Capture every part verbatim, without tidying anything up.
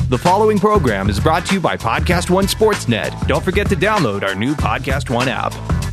The following program is brought to you by Podcast One Sportsnet. Don't forget to download our new Podcast One app.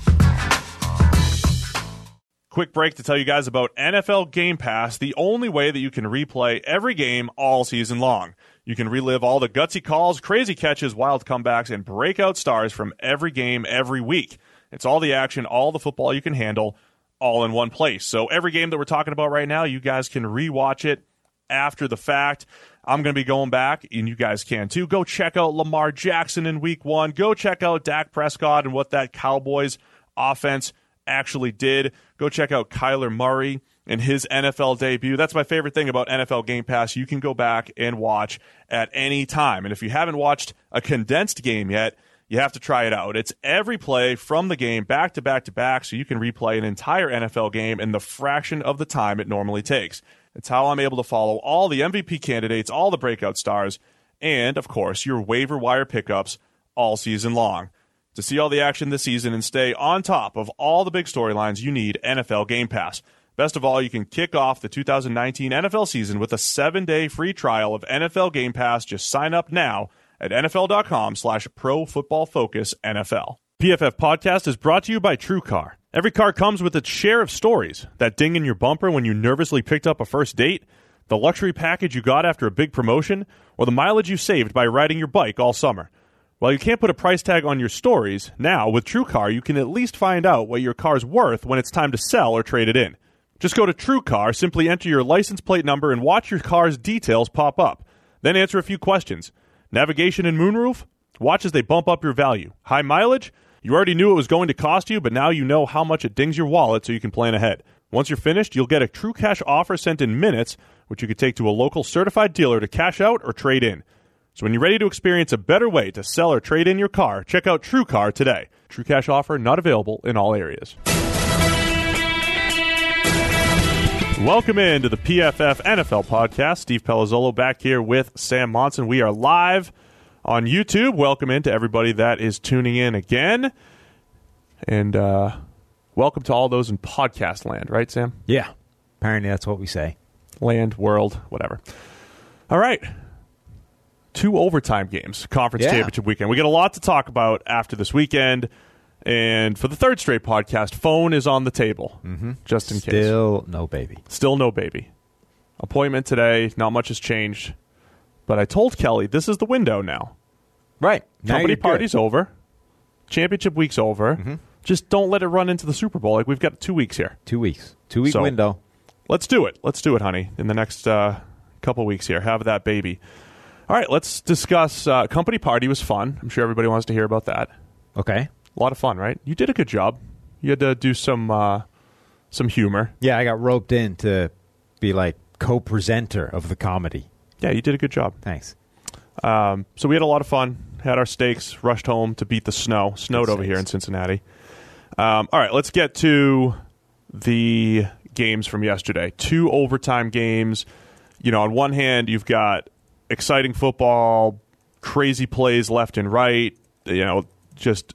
Quick break to tell you guys about N F L Game Pass, the only way that you can replay every game all season long. You can relive all the gutsy calls, crazy catches, wild comebacks, and breakout stars from every game every week. It's all the action, all the football you can handle, all in one place. So every game that we're talking about right now, you guys can rewatch it after the fact. I'm going to be going back, and you guys can too. Go check out Lamar Jackson in week one. Go check out Dak Prescott and what that Cowboys offense actually did. Go check out Kyler Murray and his N F L debut. That's my favorite thing about N F L Game Pass. You can go back and watch at any time. And if you haven't watched a condensed game yet, you have to try it out. It's every play from the game back to back to back, so you can replay an entire N F L game in the fraction of the time it normally takes. It's how I'm able to follow all the M V P candidates, all the breakout stars, and, of course, your waiver wire pickups all season long. To see all the action this season and stay on top of all the big storylines, you need N F L Game Pass. Best of all, you can kick off the two thousand nineteen N F L season with a seven-day free trial of N F L Game Pass. Just sign up now at nfl.com slash pro football focus NFL. P F F Podcast is brought to you by TrueCar. Every car comes with its share of stories. That ding in your bumper when you nervously picked up a first date, the luxury package you got after a big promotion, or the mileage you saved by riding your bike all summer. While you can't put a price tag on your stories, now with TrueCar you can at least find out what your car's worth when it's time to sell or trade it in. Just go to TrueCar, simply enter your license plate number, and watch your car's details pop up. Then answer a few questions. Navigation and moonroof? Watch as they bump up your value. High mileage? You already knew it was going to cost you, but now you know how much it dings your wallet so you can plan ahead. Once you're finished, you'll get a True Cash offer sent in minutes, which you could take to a local certified dealer to cash out or trade in. So when you're ready to experience a better way to sell or trade in your car, check out TrueCar today. True Cash offer not available in all areas. Welcome into the P F F N F L podcast. Steve Palazzolo back here with Sam Monson. We are live on YouTube. Welcome in to everybody that is tuning in again. And uh, welcome to all those in podcast land, right, Sam? Yeah. Apparently that's what we say. Land, world, whatever. All right. Two overtime games, conference yeah. championship weekend. We got a lot to talk about after this weekend. And for the third straight podcast, phone is on the table, mm-hmm. just in Still case. Still no baby. Still no baby. Appointment today. Not much has changed. But I told Kelly, this is the window now. Right. Now Company party's good. over. Championship week's over. Mm-hmm. Just don't let it run into the Super Bowl. Like, we've got two weeks here. Two weeks. Two-week so, window. Let's do it. Let's do it, honey, in the next uh, couple weeks here. Have that baby. All right, let's discuss. Uh, company party was fun. I'm sure everybody wants to hear about that. Okay. A lot of fun, right? You did a good job. You had to do some uh, some humor. Yeah, I got roped in to be like co-presenter of the comedy. Yeah, you did a good job. Thanks. Um, so we had a lot of fun. Had our steaks. Rushed home to beat the snow. Snowed Good over steaks. here in Cincinnati. Um, all right, let's get to the games from yesterday. Two overtime games. You know, on one hand, you've got exciting football, crazy plays left and right, you know, just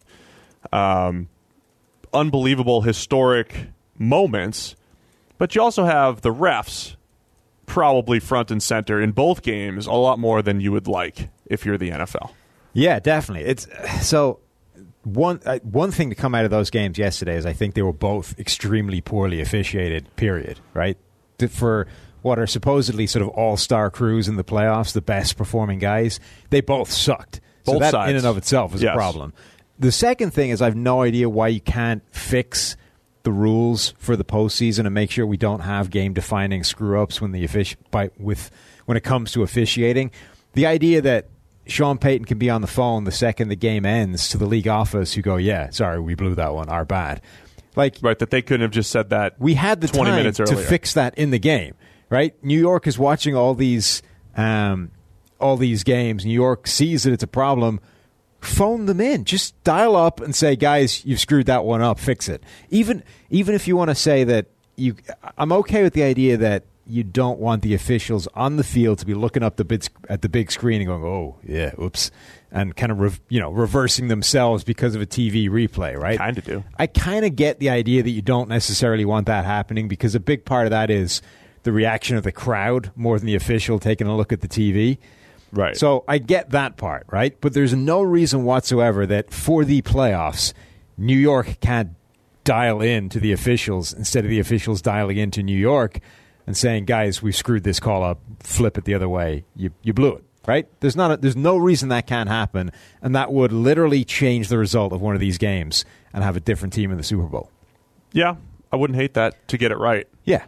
um, unbelievable historic moments. But you also have the refs probably front and center in both games a lot more than you would like if you're the N F L. Yeah, definitely. It's so one uh, one thing to come out of those games yesterday is I think they were both extremely poorly officiated, period, right? For what are supposedly sort of all-star crews in the playoffs, the best performing guys, they both sucked. Both so that sides. in and of itself is yes. a problem. The second thing is I have no idea why you can't fix the rules for the postseason and make sure we don't have game-defining screw-ups when the offici- by, with when it comes to officiating. The idea that Sean Payton can be on the phone the second the game ends to the league office who go, yeah, sorry, we blew that one, our bad. Like, right, that they couldn't have just said that we had the twenty time minutes to earlier. fix that in the game. Right, New York is watching all these, um, all these games. New York sees that it's a problem. Phone them in. Just dial up and say, "Guys, you've screwed that one up. Fix it." Even, even if you want to say that you, I'm okay with the idea that you don't want the officials on the field to be looking up the big, at the big screen and going, "Oh, yeah, oops," and kind of re, you know reversing themselves because of a T V replay. Right? Kind of do. I kind of get the idea that you don't necessarily want that happening because a big part of that is the reaction of the crowd more than the official taking a look at the T V. Right. So I get that part, right? But there's no reason whatsoever that for the playoffs, New York can't dial in to the officials instead of the officials dialing into New York and saying, guys, we screwed this call up, flip it the other way. You you blew it, right? There's not a, there's no reason that can't happen, and that would literally change the result of one of these games and have a different team in the Super Bowl. Yeah, I wouldn't hate that to get it right. Yeah.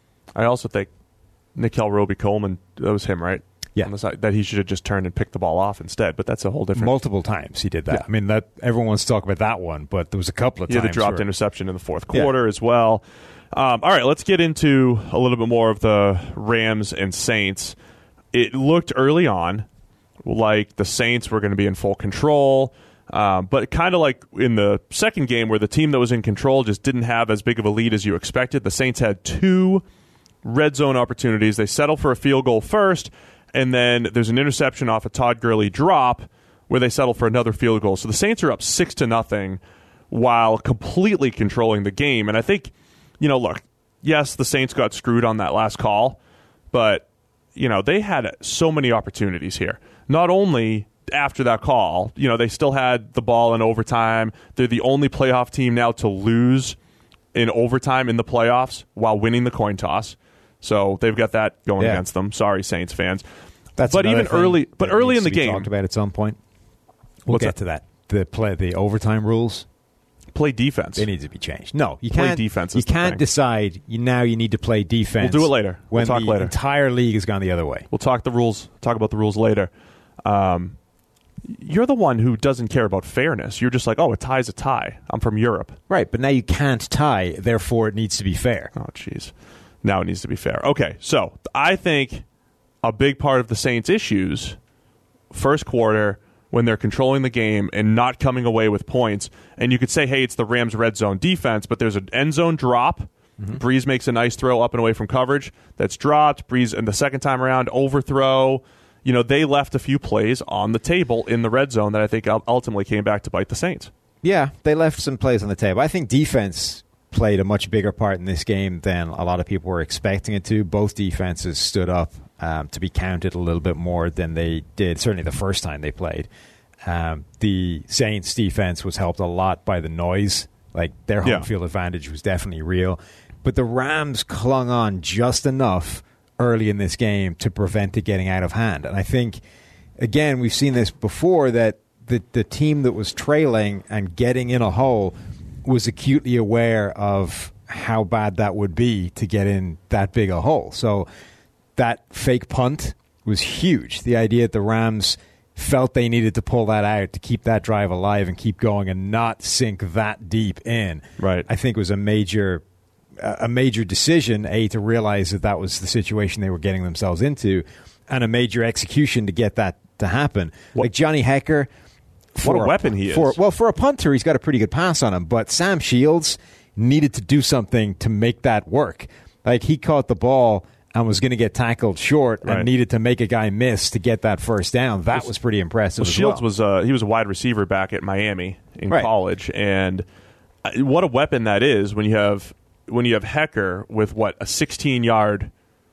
I also think Nickel Roby-Coleman, that was him, right? Yeah. On the side, that he should have just turned and picked the ball off instead, but that's a whole different... Multiple times he did that. Yeah. I mean, that everyone wants to talk about that one, but there was a couple of yeah, times. the dropped where, interception in the fourth quarter Yeah. as well. Um, all right, let's get into a little bit more of the Rams and Saints. It looked early on like the Saints were going to be in full control, um, but kind of like in the second game where the team that was in control just didn't have as big of a lead as you expected. The Saints had two red zone opportunities. They settled for a field goal first, and then there's an interception off a Todd Gurley drop where they settle for another field goal. So the Saints are up six to nothing while completely controlling the game. And I think, you know, look, yes, the Saints got screwed on that last call, but, you know, they had so many opportunities here. Not only after that call, you know, they still had the ball in overtime. They're the only playoff team now to lose in overtime in the playoffs while winning the coin toss. So they've got that going Yeah. against them. Sorry, Saints fans. That's but another even thing early, but that early needs in the to be game, talked about at some point. We'll What's get that? to that. The play, the overtime rules, play defense. they need to be changed. No, you Play can't. defense You is the can't thing. decide. You now you need to play defense. We'll do it later. We'll When talk the later. entire league has gone the other way. We'll talk the rules. Talk about the rules later. Um, you're the one who doesn't care about fairness. You're just like, oh, a tie's a tie. I'm from Europe. Right, but now you can't tie. Therefore, it needs to be fair. Oh, jeez. Now it needs to be fair. Okay, so I think a big part of the Saints' issues, first quarter, when they're controlling the game and not coming away with points, and you could say, hey, it's the Rams' red zone defense, but there's an end zone drop. Mm-hmm. Breeze makes a nice throw up and away from coverage. That's dropped. Breeze, and the second time around, overthrow. You know, they left a few plays on the table in the red zone that I think ultimately came back to bite the Saints. Yeah, they left some plays on the table. I think defense played a much bigger part in this game than a lot of people were expecting it to. Both defenses stood up um, to be counted a little bit more than they did, certainly the first time they played. Um, the Saints defense was helped a lot by the noise. Like, their home Yeah. field advantage was definitely real. But the Rams clung on just enough early in this game to prevent it getting out of hand. And I think, again, we've seen this before, that the, the team that was trailing and getting in a hole was acutely aware of how bad that would be to get in that big a hole. So that fake punt was huge. The idea that the Rams felt they needed to pull that out to keep that drive alive and keep going and not sink that deep in, Right. I think was a major a major decision, A, to realize that that was the situation they were getting themselves into, and a major execution to get that to happen. What- like Johnny Hecker, What a for weapon he is. For, well, for a punter, he's got a pretty good pass on him, but Sam Shields needed to do something to make that work. Like, he caught the ball and was going to get tackled short Right. and needed to make a guy miss to get that first down. That was pretty impressive Well, as Shields well. was uh, he was a wide receiver back at Miami in Right. college, and uh, what a weapon that is when you have when you have Hecker with what a sixteen yard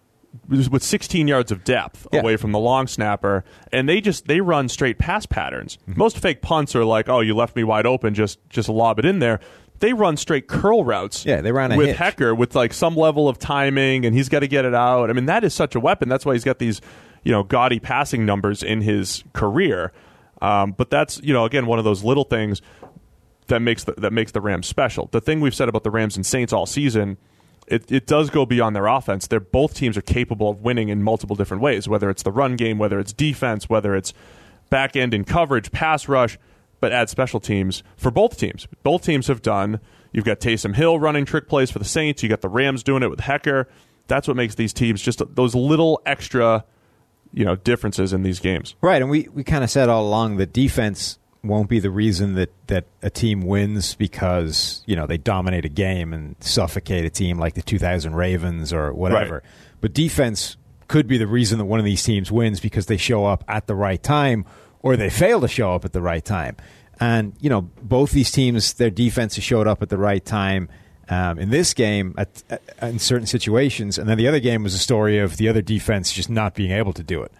with sixteen yards of depth Yeah. away from the long snapper, and they just they run straight pass patterns. Mm-hmm. Most fake punts are like, oh, you left me wide open, just just lob it in there. They run straight curl routes. Yeah, they ran a with hitch. Hecker with like some level of timing, and he's got to get it out. I mean, that is such a weapon. That's why he's got these, you know, gaudy passing numbers in his career. Um, but that's, you know, again, one of those little things that makes the, that makes the Rams special. The thing we've said about the Rams and Saints all season, it, it does go beyond their offense. They're both teams are capable of winning in multiple different ways, whether it's the run game, whether it's defense, whether it's back end in coverage, pass rush, but add special teams for both teams. Both teams have done. You've got Taysom Hill running trick plays for the Saints. You got the Rams doing it with Hecker. That's what makes these teams just those little extra, you know, differences in these games. Right, and we, we kind of said all along that defense won't be the reason that, that a team wins because, you know, they dominate a game and suffocate a team like the two thousand Ravens or whatever. Right. But defense could be the reason that one of these teams wins because they show up at the right time or they fail to show up at the right time. And, you know, both these teams, their defenses showed up at the right time um, in this game at, at, in certain situations. And then the other game was a story of the other defense just not being able to do it.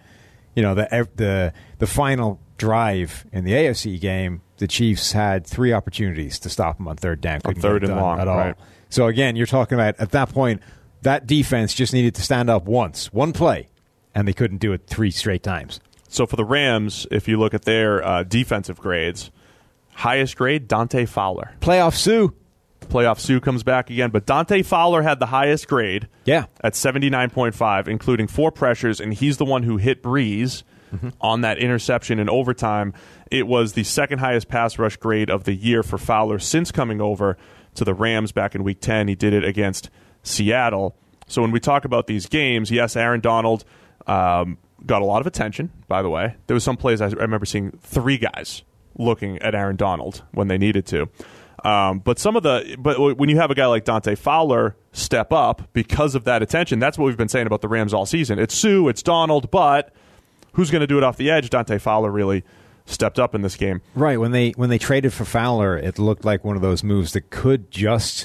you know, the the the final drive in the A F C game, the Chiefs had three opportunities to stop them on third down. On Couldn't third get it and done long, at all. right. So again, you're talking about at that point, that defense just needed to stand up once, one play, and they couldn't do it three straight times. So for the Rams, if you look at their uh, defensive grades, highest grade, Dante Fowler. Playoff Sue. Playoff Sue comes back again, but Dante Fowler had the highest grade Yeah. at seventy-nine point five, including four pressures, and he's the one who hit Breeze mm-hmm. on that interception in overtime. It was the second highest pass rush grade of the year for Fowler since coming over to the Rams back in Week ten. He did it against Seattle. So when we talk about these games, yes, Aaron Donald um, got a lot of attention, by the way. There was some plays I remember seeing three guys looking at Aaron Donald when they needed to. Um, but some of the, but when you have a guy like Dante Fowler step up because of that attention, that's what we've been saying about the Rams all season. It's Sue, it's Donald, but who's going to do it off the edge? Dante Fowler really stepped up in this game. Right. When they when they traded for Fowler, it looked like one of those moves that could just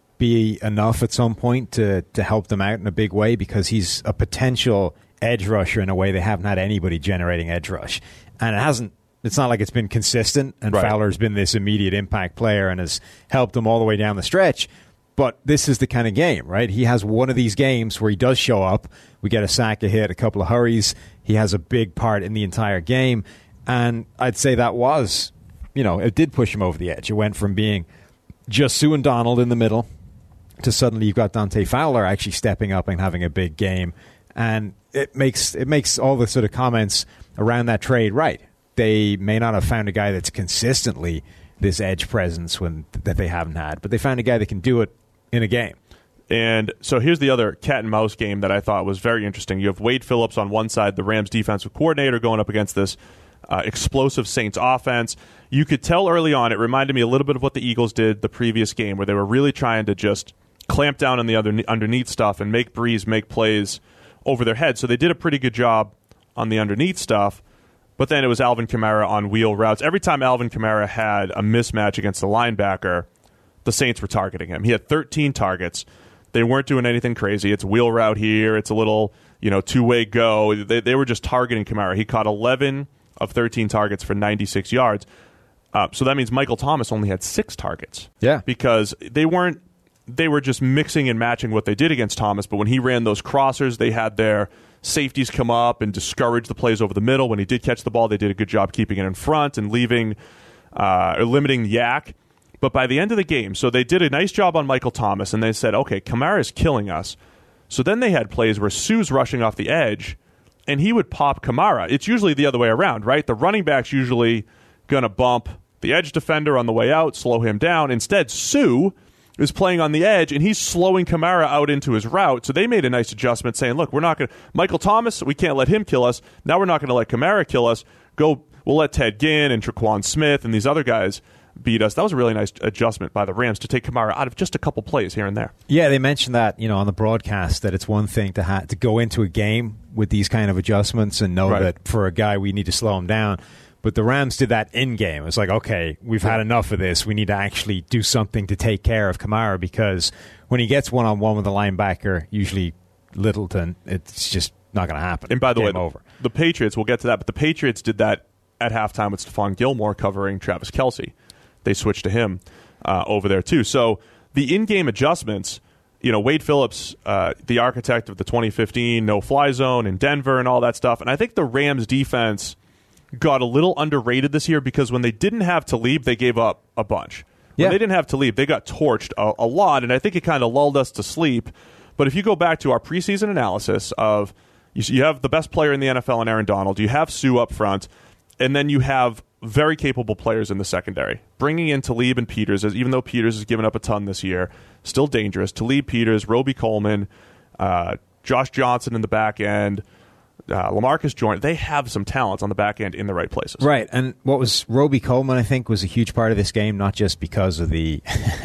be enough at some point to to help them out in a big way, because he's a potential edge rusher in a way they haven't had anybody generating edge rush, and it hasn't. It's not like it's been consistent, and right. Fowler's been this immediate impact player and has helped them all the way down the stretch. But this is the kind of game, right? He has one of these games where he does show up. We get a sack, a hit, a couple of hurries. He has a big part in the entire game. And I'd say that was, you know, it did push him over the edge. It went from being just Sue and Donald in the middle to suddenly you've got Dante Fowler actually stepping up and having a big game. And it makes it makes all the sort of comments around that trade right. They may not have found a guy that's consistently this edge presence when that they haven't had, but they found a guy that can do it in a game. And so here's the other cat and mouse game that I thought was very interesting. You have Wade Phillips on one side, the Rams defensive coordinator, going up against this uh, explosive Saints offense. You could tell early on, it reminded me a little bit of what the Eagles did the previous game, where they were really trying to just clamp down on the other underneath stuff and make Breeze make plays over their head. So they did a pretty good job on the underneath stuff. But then it was Alvin Kamara on wheel routes. Every time Alvin Kamara had a mismatch against the linebacker, the Saints were targeting him. He had thirteen targets. They weren't doing anything crazy. It's wheel route here. It's a little, you know, two-way go. They, they were just targeting Kamara. He caught eleven of thirteen targets for ninety-six yards. Uh, so that means Michael Thomas only had six targets. Yeah. Because they weren't, they were just mixing and matching what they did against Thomas. But when he ran those crossers, they had their safeties come up and discourage the plays over the middle. When he did catch the ball, they did a good job keeping it in front and leaving uh, or limiting Yak. But by the end of the game, so they did a nice job on Michael Thomas, and they said, okay, Kamara's killing us. So then they had plays where Sue's rushing off the edge, and he would pop Kamara. It's usually the other way around, right? The running back's usually going to bump the edge defender on the way out, slow him down. Instead, Sue is playing on the edge, and he's slowing Kamara out into his route. So they made a nice adjustment saying, look, we're not going to – Michael Thomas, we can't let him kill us. Now we're not going to let Kamara kill us. Go, we'll let Ted Ginn and Traquan Smith and these other guys beat us. That was a really nice adjustment by the Rams to take Kamara out of just a couple plays here and there. Yeah, they mentioned that, you know, on the broadcast, that it's one thing to ha- to go into a game with these kind of adjustments and know right. that for a guy we need to slow him down. But the Rams did that in-game. It's like, okay, we've had enough of this. We need to actually do something to take care of Kamara, because when he gets one-on-one with a linebacker, usually Littleton, it's just not going to happen. And by the Game way, the, over. the Patriots, we'll get to that, but the Patriots did that at halftime with Stephon Gilmore covering Travis Kelce. They switched to him uh, over there, too. So the in-game adjustments, you know, Wade Phillips, uh, the architect of the twenty fifteen no-fly zone in Denver and all that stuff, and I think the Rams defense got a little underrated this year, because when they didn't have Talib, they gave up a bunch. When yeah. they didn't have Talib, they got torched a, a lot, and I think it kind of lulled us to sleep. But if you go back to our preseason analysis of you, you have the best player in the N F L in Aaron Donald, you have Sue up front, and then you have very capable players in the secondary. Bringing in Talib and Peters, as even though Peters has given up a ton this year, still dangerous. Talib, Peters, Roby Coleman, uh, Josh Johnson in the back end, Uh, LaMarcus Joyner, they have some talents on the back end in the right places. Right, and what was Roby Coleman, I think, was a huge part of this game, not just because of the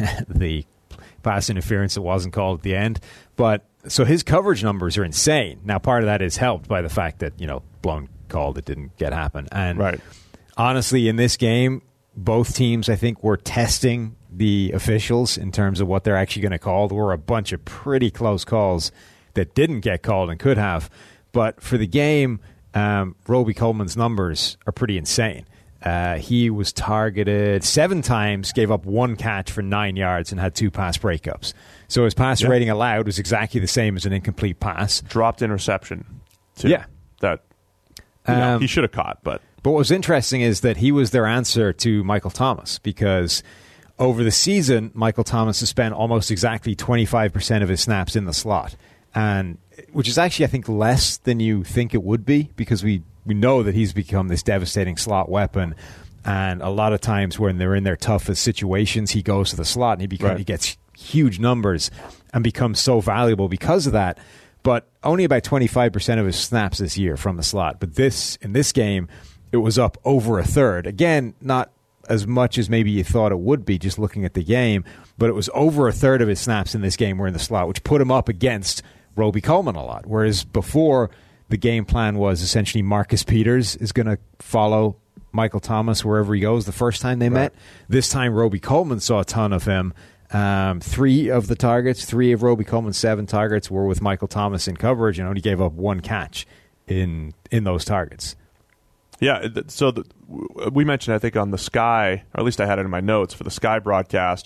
the pass interference that wasn't called at the end, but so his coverage numbers are insane. Now, part of that is helped by the fact that, you know, blown call that didn't get happen. And right. honestly, in this game, both teams, I think, were testing the officials in terms of what they're actually going to call. There were a bunch of pretty close calls that didn't get called and could have. But for the game, um, Roby Coleman's numbers are pretty insane. Uh, he was targeted seven times, gave up one catch for nine yards, and had two pass breakups. So his pass yeah. rating allowed was exactly the same as an incomplete pass. Dropped interception, too. Yeah. That you know, um, he should have caught. But But what was interesting is that he was their answer to Michael Thomas, because over the season, Michael Thomas has spent almost exactly twenty-five percent of his snaps in the slot, and which is actually, I think, less than you think it would be, because we We know that he's become this devastating slot weapon, and a lot of times when they're in their toughest situations, he goes to the slot and he becomes, right. he gets huge numbers and becomes so valuable because of that. But only about twenty-five percent of his snaps this year from the slot. But this in this game, it was up over a third. Again, not as much as maybe you thought it would be just looking at the game, but it was over a third of his snaps in this game were in the slot, which put him up against Roby Coleman a lot. Whereas before, the game plan was essentially Marcus Peters is going to follow Michael Thomas wherever he goes. The first time they right. met, this time Roby Coleman saw a ton of him. Um, three of the targets, three of Roby Coleman's seven targets were with Michael Thomas in coverage, and only gave up one catch in in those targets. Yeah, so the, we mentioned, I think, on the Sky, or at least I had it in my notes for the Sky broadcast,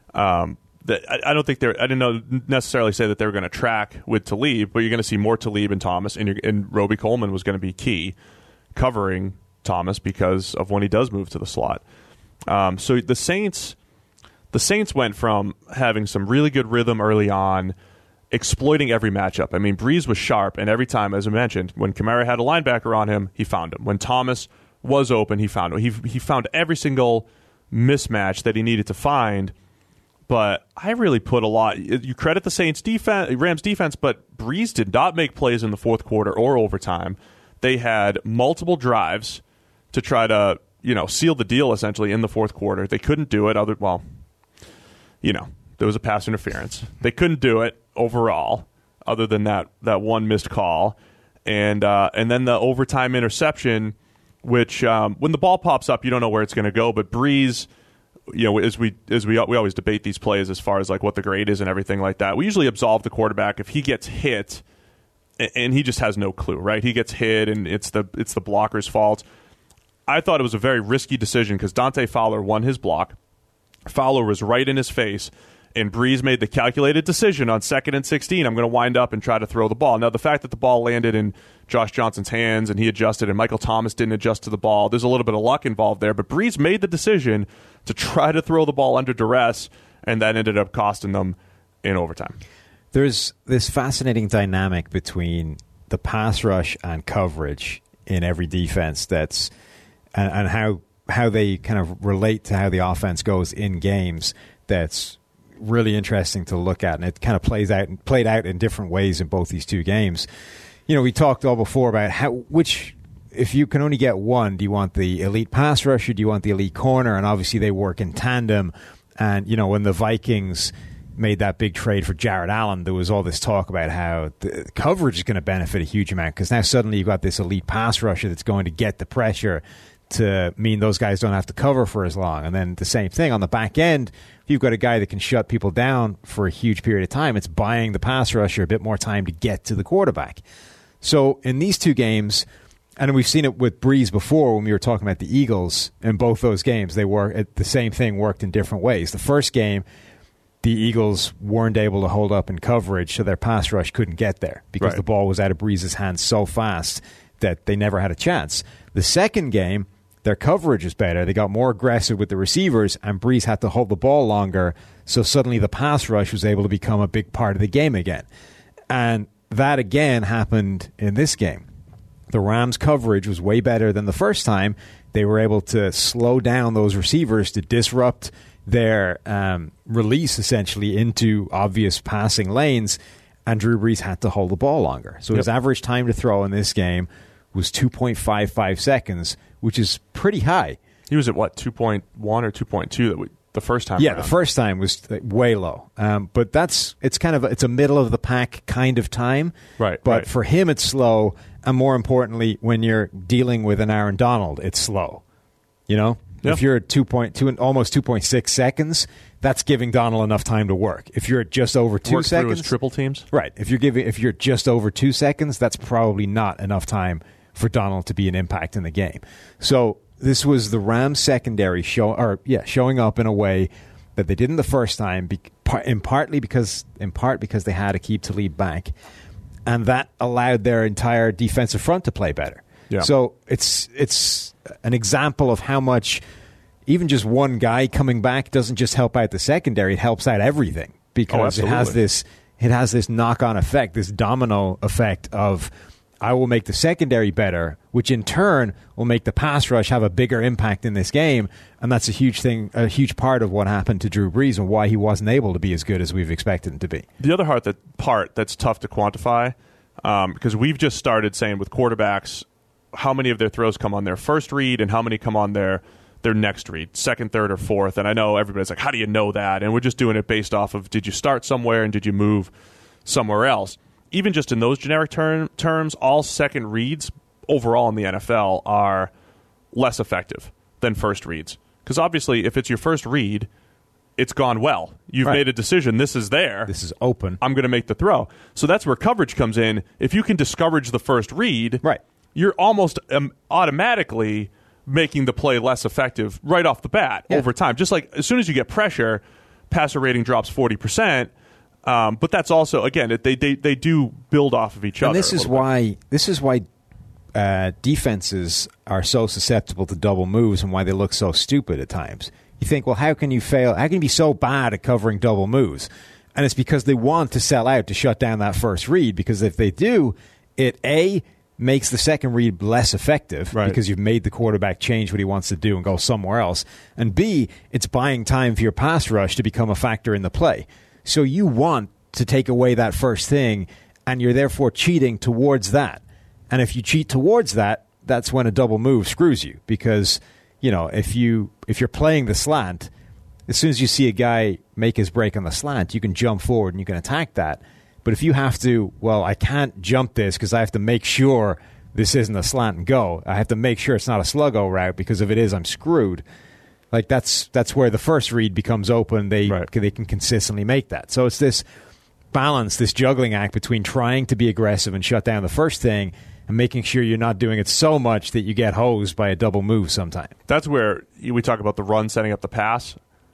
um, that I, I don't think they're, I didn't know necessarily say that they were going to track with Talib, but you're going to see more Talib and Thomas, and, you're, and Roby Coleman was going to be key covering Thomas because of when he does move to the slot. Um, so the Saints, the Saints went from having some really good rhythm early on, exploiting every matchup. I mean, Breeze was sharp, and every time, as I mentioned, when Kamara had a linebacker on him, he found him. When Thomas was open, he found him. He, he found every single mismatch that he needed to find. But I really put a lot. You credit the Saints defense, Rams defense, but Breeze did not make plays in the fourth quarter or overtime. They had multiple drives to try to, you know, seal the deal essentially in the fourth quarter. They couldn't do it. Other well, you know, there was a pass interference. They couldn't do it overall, other than that that one missed call, and uh, and then the overtime interception, which um, when the ball pops up, you don't know where it's going to go. But Breeze, you know, as we as we we always debate these plays as far as like what the grade is and everything like that. We usually absolve the quarterback if he gets hit, and he just has no clue, right? He gets hit, and it's the it's the blocker's fault. I thought it was a very risky decision because Dante Fowler won his block. Fowler was right in his face, and Breeze made the calculated decision on second and sixteen. I'm going to wind up and try to throw the ball. Now, the fact that the ball landed in Josh Johnson's hands and he adjusted and Michael Thomas didn't adjust to the ball, there's a little bit of luck involved there. But Breeze made the decision to try to throw the ball under duress, and that ended up costing them in overtime. There's this fascinating dynamic between the pass rush and coverage in every defense that's and, and how how they kind of relate to how the offense goes in games. That's really interesting to look at, and it kind of plays out played out in different ways in both these two games. You know, we talked all before about how which if you can only get one, do you want the elite pass rusher, do you want the elite corner? And obviously they work in tandem. And you know, when the Vikings made that big trade for Jared Allen, there was all this talk about how the coverage is going to benefit a huge amount because now suddenly you've got this elite pass rusher that's going to get the pressure to mean those guys don't have to cover for as long. And then the same thing on the back end, if you've got a guy that can shut people down for a huge period of time, it's buying the pass rusher a bit more time to get to the quarterback. So in these two games, and we've seen it with Breeze before when we were talking about the Eagles, in both those games, they were the same thing worked in different ways. The first game, the Eagles weren't able to hold up in coverage, so their pass rush couldn't get there because right. the ball was out of Breeze's hands so fast that they never had a chance. The second game, their coverage is better. They got more aggressive with the receivers, and Breeze had to hold the ball longer, so suddenly the pass rush was able to become a big part of the game again. And that again happened in this game. The Rams' coverage was way better than the first time. They were able to slow down those receivers to disrupt their um, release, essentially, into obvious passing lanes, and Drew Brees had to hold the ball longer. So yep. his average time to throw in this game was two point five five seconds, which is pretty high. He was at, what, two point one or two point two that we, the first time Yeah, around. the first time was way low. Um, but that's it's kind of a, it's a middle-of-the-pack kind of time. Right, But right. for him, it's slow. And more importantly, when you're dealing with an Aaron Donald, it's slow. You know? Yeah. If you're at two point two, almost two point six seconds, that's giving Donald enough time to work. If you're at just over two Work seconds, through his triple teams. right? If you're giving, if you're just over two seconds, that's probably not enough time for Donald to be an impact in the game. So this was the Rams secondary show, or yeah, showing up in a way that they didn't the first time, be, in partly because in part because they had to keep Talib back, and that allowed their entire defensive front to play better. Yeah. So it's it's an example of how much even just one guy coming back doesn't just help out the secondary; it helps out everything, because oh, it has this it has this knock-on effect, this domino effect of, I will make the secondary better, which in turn will make the pass rush have a bigger impact in this game, and that's a huge thing, a huge part of what happened to Drew Brees and why he wasn't able to be as good as we've expected him to be. The other part, that part that's tough to quantify, um, because we've just started saying with quarterbacks, how many of their throws come on their first read and how many come on their their next read, second, third, or fourth. And I know everybody's like, how do you know that? And we're just doing it based off of, did you start somewhere and did you move somewhere else? Even just in those generic term, terms, all second reads overall in the N F L are less effective than first reads. Because obviously, if it's your first read, it's gone well. You've right. made a decision. This is there. This is open. I'm going to make the throw. So that's where coverage comes in. If you can discourage the first read, right. you're almost um, automatically making the play less effective right off the bat yeah. over time. Just like as soon as you get pressure, passer rating drops forty percent. Um, but that's also, again, they, they they do build off of each and other. This is why bit. This is why uh, defenses are so susceptible to double moves and why they look so stupid at times. You think, well, how can you fail? How can you be so bad at covering double moves? And it's because they want to sell out to shut down that first read, because if they do, it A, makes the second read less effective right. because you've made the quarterback change what he wants to do and go somewhere else. And B, it's buying time for your pass rush to become a factor in the play. So you want to take away that first thing, and you're therefore cheating towards that. And if you cheat towards that, that's when a double move screws you, because, you know, if you if you're playing the slant, as soon as you see a guy make his break on the slant, you can jump forward and you can attack that. But if you have to, well, I can't jump this because I have to make sure this isn't a slant and go. I have to make sure it's not a sluggo route, because if it is, I'm screwed. Like that's that's where the first read becomes open. They right. they can consistently make that. So it's this balance, this juggling act between trying to be aggressive and shut down the first thing and making sure you're not doing it so much that you get hosed by a double move sometime. That's where we talk about the run setting up the pass.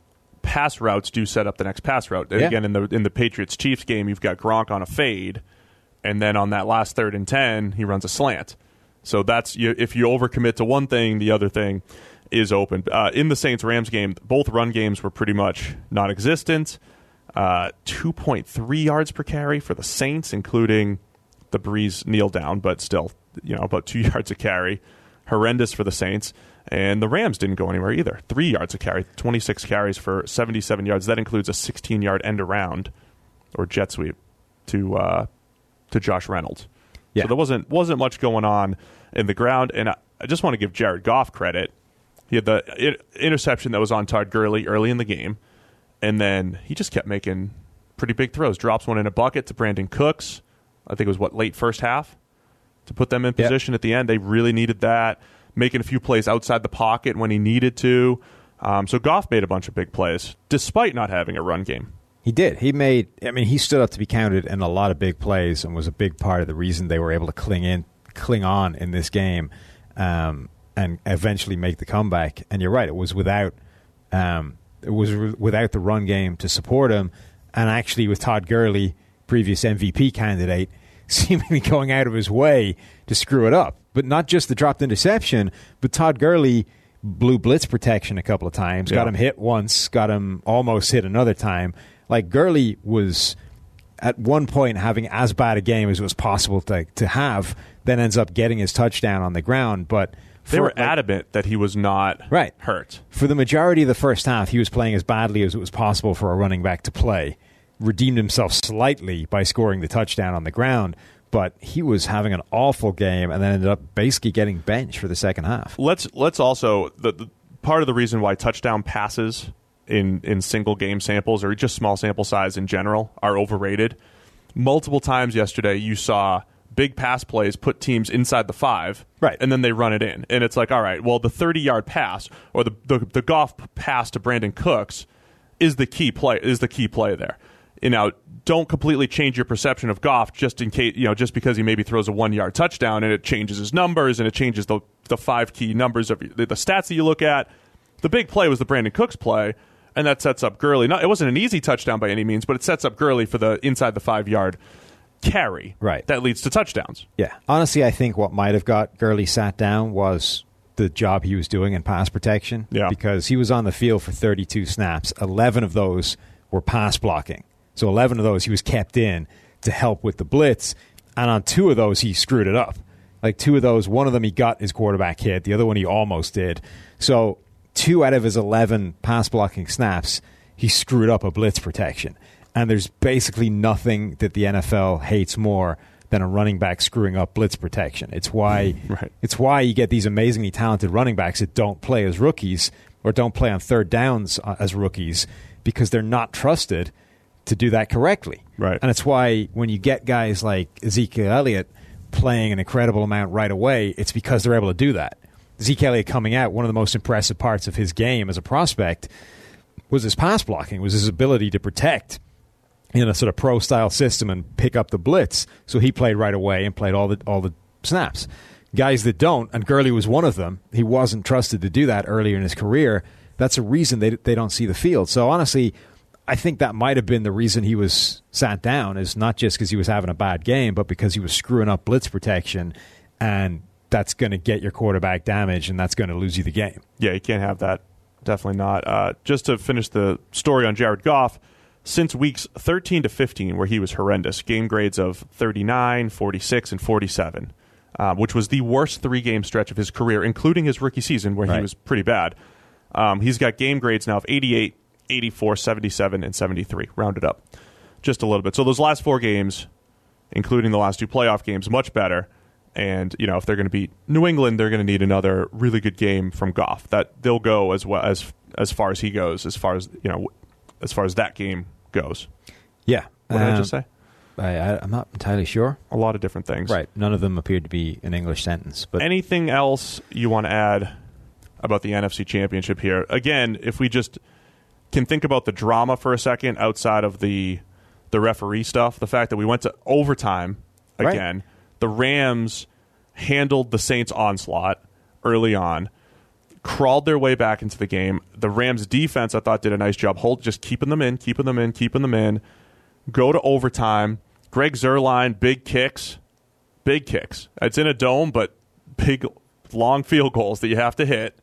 Pass routes do set up the next pass route. Yeah. Again, in the in the Patriots-Chiefs game, you've got Gronk on a fade, and then on that last third and ten, he runs a slant. So that's you, if you overcommit to one thing, the other thing is open. Uh, in the Saints-Rams game, both run games were pretty much non-existent. Uh, two point three yards per carry for the Saints, including the Breeze kneel down, but still, you know, about two yards a carry. Horrendous for the Saints. And the Rams didn't go anywhere either. Three yards a carry, twenty-six carries for seventy-seven yards. That includes a sixteen-yard end around or jet sweep to uh, to Josh Reynolds. Yeah. So there wasn't wasn't much going on in the ground. And I, I just want to give Jared Goff credit. He had the I- interception that was on Todd Gurley early in the game, and then he just kept making pretty big throws. Drops one in a bucket to Brandon Cooks. I think it was, what, late first half to put them in position yep. at the end. They really needed that. Making a few plays outside the pocket when he needed to. Um, so Goff made a bunch of big plays, despite not having a run game. He did. He made, I mean, he stood up to be counted in a lot of big plays and was a big part of the reason they were able to cling in, cling on in this game um, and eventually make the comeback. And you're right, it was without um, it was re- without the run game to support him. And actually with Todd Gurley, previous M V P candidate, seemingly going out of his way to screw it up. But not just the dropped interception, but Todd Gurley blew blitz protection a couple of times, yeah. got him hit once, got him almost hit another time. Like, Gurley was at one point having as bad a game as it was possible to to have, then ends up getting his touchdown on the ground. But they were like, adamant that he was not right. hurt. For the majority of the first half, he was playing as badly as it was possible for a running back to play. Redeemed himself slightly by scoring the touchdown on the ground, but he was having an awful game and then ended up basically getting benched for the second half. Let's let's also the, the part of the reason why touchdown passes in in single game samples or just small sample size in general are overrated. Multiple times yesterday, you saw big pass plays put teams inside the five, right, and then they run it in, and it's like, all right, well, the thirty-yard pass or the the, the Goff pass to Brandon Cooks is the key play is the key play there. you know, don't completely change your perception of Goff just in case, you know, just because he maybe throws a one-yard touchdown and it changes his numbers and it changes the the five key numbers of the, the stats that you look at. The big play was the Brandon Cooks play, and that sets up Gurley. Not, it wasn't an easy touchdown by any means, but it sets up Gurley for the inside the five-yard carry. Right. That leads to touchdowns. Yeah. Honestly, I think what might have got Gurley sat down was the job he was doing in pass protection. Yeah. Because he was on the field for thirty-two snaps. eleven of those were pass blocking. So eleven of those he was kept in to help with the blitz. And on two of those, he screwed it up. Like two of those, one of them he got his quarterback hit. The other one he almost did. So two out of his eleven pass blocking snaps, he screwed up a blitz protection. And there's basically nothing that the N F L hates more than a running back screwing up blitz protection. It's why right. It's why you get these amazingly talented running backs that don't play as rookies or don't play on third downs as rookies because they're not trusted to do that correctly. Right. And it's why when you get guys like Ezekiel Elliott playing an incredible amount right away, it's because they're able to do that. Zeke Elliott coming out, one of the most impressive parts of his game as a prospect was his pass blocking, was his ability to protect in a sort of pro-style system and pick up the blitz. So he played right away and played all the all the snaps. Guys that don't, and Gurley was one of them, he wasn't trusted to do that earlier in his career. That's a reason they they don't see the field. So honestly, I think that might have been the reason he was sat down, is not just because he was having a bad game, but because he was screwing up blitz protection, and that's going to get your quarterback damaged, and that's going to lose you the game. Yeah, you can't have that. Definitely not. Uh, just to finish the story on Jared Goff, since weeks thirteen to fifteen, where he was horrendous, game grades of thirty-nine, forty-six, and forty-seven, uh, which was the worst three-game stretch of his career, including his rookie season, where right. he was pretty bad. Um, he's got game grades now of eighty-eight, eighty-four, seventy-seven, and seventy-three, rounded up just a little bit. So those last four games, including the last two playoff games, much better. And, you know, if they're going to beat New England, they're going to need another really good game from Goff. That they'll go as well as as far as he goes, as far as, you know, as far as that game goes. Yeah. What did um, I just say? I, I, I'm not entirely sure. A lot of different things. Right. None of them appeared to be an English sentence. But anything else you want to add about the N F C Championship here? Again, if we just can think about the drama for a second outside of the the referee stuff, the fact that we went to overtime again. Right. The Rams handled the Saints' onslaught early on, crawled their way back into the game. The Rams' defense, I thought, did a nice job, hold just keeping them in, keeping them in, keeping them in. Go to overtime. Greg Zuerlein, big kicks, big kicks. It's in a dome, but big, long field goals that you have to hit.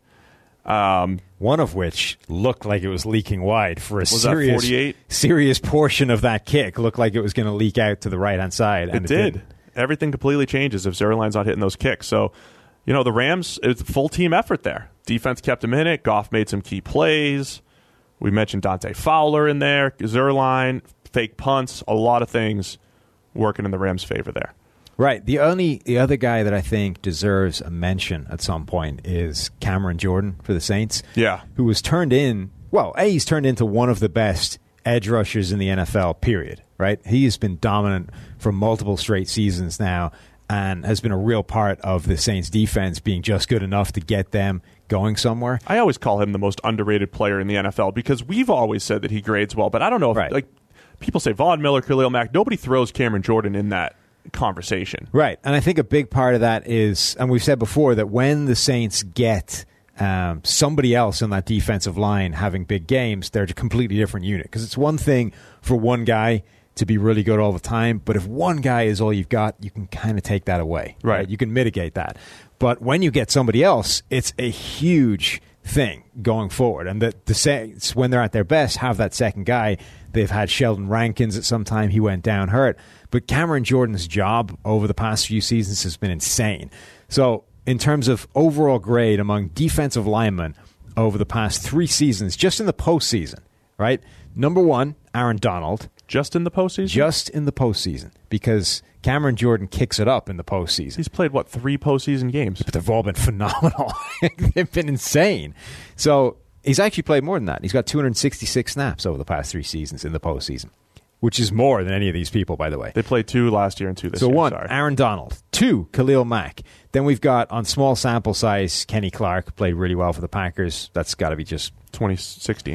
Um, One of which looked like it was leaking wide for a was serious, that forty-eight? serious portion of that kick. Looked like it was going to leak out to the right-hand side. And it, it did. did. Everything completely changes if Zuerlein's not hitting those kicks. So, you know, the Rams, it was a full team effort there. Defense kept him in it. Goff made some key plays. We mentioned Dante Fowler in there. Zuerlein, fake punts, a lot of things working in the Rams' favor there. Right. The only the other guy that I think deserves a mention at some point is Cameron Jordan for the Saints. Yeah. Who was turned in, well, A, he's turned into one of the best edge rushers in the N F L, period. Right? He has been dominant for multiple straight seasons now and has been a real part of the Saints defense being just good enough to get them going somewhere. I always call him the most underrated player in the N F L because we've always said that he grades well, but I don't know if, right. like, people say Von Miller, Khalil Mack, nobody throws Cameron Jordan in that conversation. Right. And I think a big part of that is, and we've said before, that when the Saints get um, somebody else on that defensive line having big games, they're a completely different unit. Because it's one thing for one guy to be really good all the time, but if one guy is all you've got, you can kind of take that away. Right. right? You can mitigate that. But when you get somebody else, it's a huge thing going forward. And the, the Saints, when they're at their best, have that second guy. They've had Sheldon Rankins at some time. He went down hurt. But Cameron Jordan's job over the past few seasons has been insane. So in terms of overall grade among defensive linemen over the past three seasons, just in the postseason, right? Number one, Aaron Donald. Just in the postseason? Just in the postseason, because Cameron Jordan kicks it up in the postseason. He's played, what, three postseason games? But they've all been phenomenal. They've been insane. So he's actually played more than that. He's got two hundred sixty-six snaps over the past three seasons in the postseason, which is more than any of these people, by the way. They played two last year and two this so year. So one, sorry. Aaron Donald. Two, Khalil Mack. Then we've got, on small sample size, Kenny Clark played really well for the Packers. That's got to be just twenty sixteen.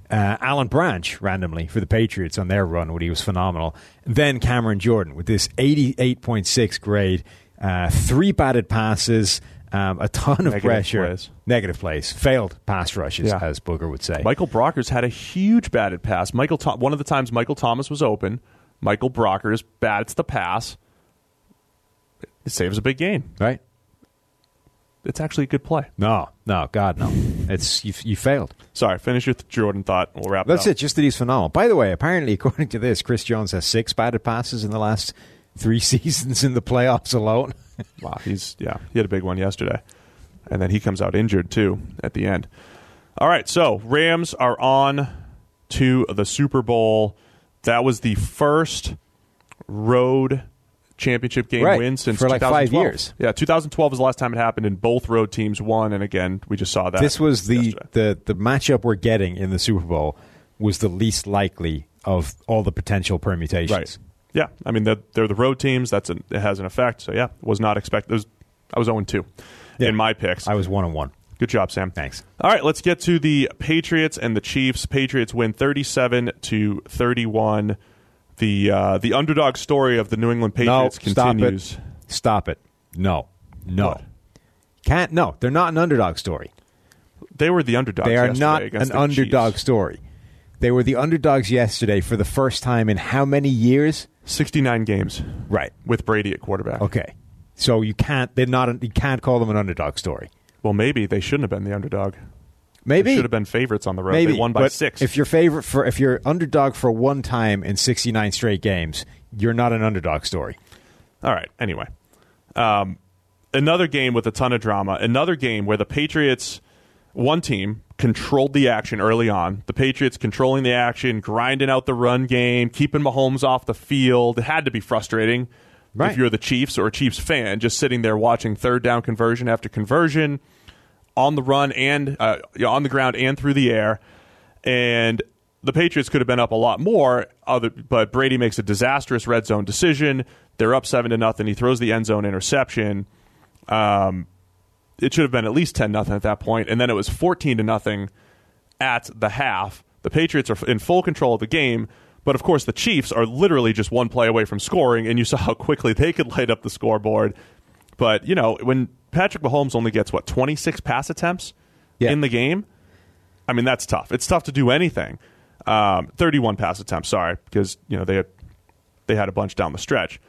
Uh, Alan Branch, randomly, for the Patriots on their run when he was phenomenal. Then Cameron Jordan with this eighty-eight point six grade, uh, three batted passes, um, a ton of Negative pressure. plays. Negative plays. Failed pass rushes, Yeah. as Booger would say. Michael Brockers had a huge batted pass. Michael, Th- one of the times Michael Thomas was open, Michael Brockers bats the pass. It saves a big gain. Right? It's actually a good play. No, no, God, no. It's you, you failed. Sorry, finish your Jordan thought. We'll wrap That's it up. it, just that he's phenomenal. By the way, apparently, according to this, Chris Jones has six batted passes in the last three seasons in the playoffs alone. Wow, he's yeah, he had a big one yesterday, and then he comes out injured too at the end. All right, so Rams are on to the Super Bowl. That was the first road championship game Right, win since for like five twenty twelve. years. Yeah, twenty twelve was the last time it happened, and both road teams won. And again, we just saw that. This was the, yesterday. the, the matchup we're getting in the Super Bowl was the least likely of all the potential permutations. Right. Yeah, I mean, they're, they're the road teams. That's an, it has an effect. So, yeah, was not expected. Was, I was oh and two Yeah. in my picks. I was one on one. Good job, Sam. Thanks. All right, let's get to the Patriots and the Chiefs. Patriots win thirty-seven to thirty-one. The uh, the underdog story of the New England Patriots no, continues. Stop it. Stop it. No. No. What? Can't. No, they're not an underdog story. They were the underdogs. They are yesterday not against an the underdog Chiefs. story. They were the underdogs yesterday for the first time in how many years? sixty-nine games Right. with Brady at quarterback. Okay. So you can't. They're not. You can't call them an underdog story. Well, maybe they shouldn't have been the underdog. Maybe They should have been favorites on the road. Maybe They won by but six. If you're favorite for if you're underdog for one time in sixty-nine straight games, you're not an underdog story. All right. Anyway, um, another game with a ton of drama. Another game where the Patriots, one team, controlled the action early on. The Patriots controlling the action, grinding out the run game, keeping Mahomes off the field. It had to be frustrating Right. if you're the Chiefs or a Chiefs fan, just sitting there watching third down conversion after conversion on the run and uh, on the ground and through the air. And the Patriots could have been up a lot more, other, but Brady makes a disastrous red zone decision. They're up seven to nothing. He throws the end zone interception. Um, it should have been at least ten nothing at that point, and then it was fourteen to nothing at the half. The Patriots are in full control of the game, but of course the Chiefs are literally just one play away from scoring, and you saw how quickly they could light up the scoreboard. But you know, when Patrick Mahomes only gets what twenty-six pass attempts Yeah. in the game, I mean that's tough. It's tough to do anything. Um, thirty-one pass attempts, sorry, because you know they had, they had a bunch down the stretch.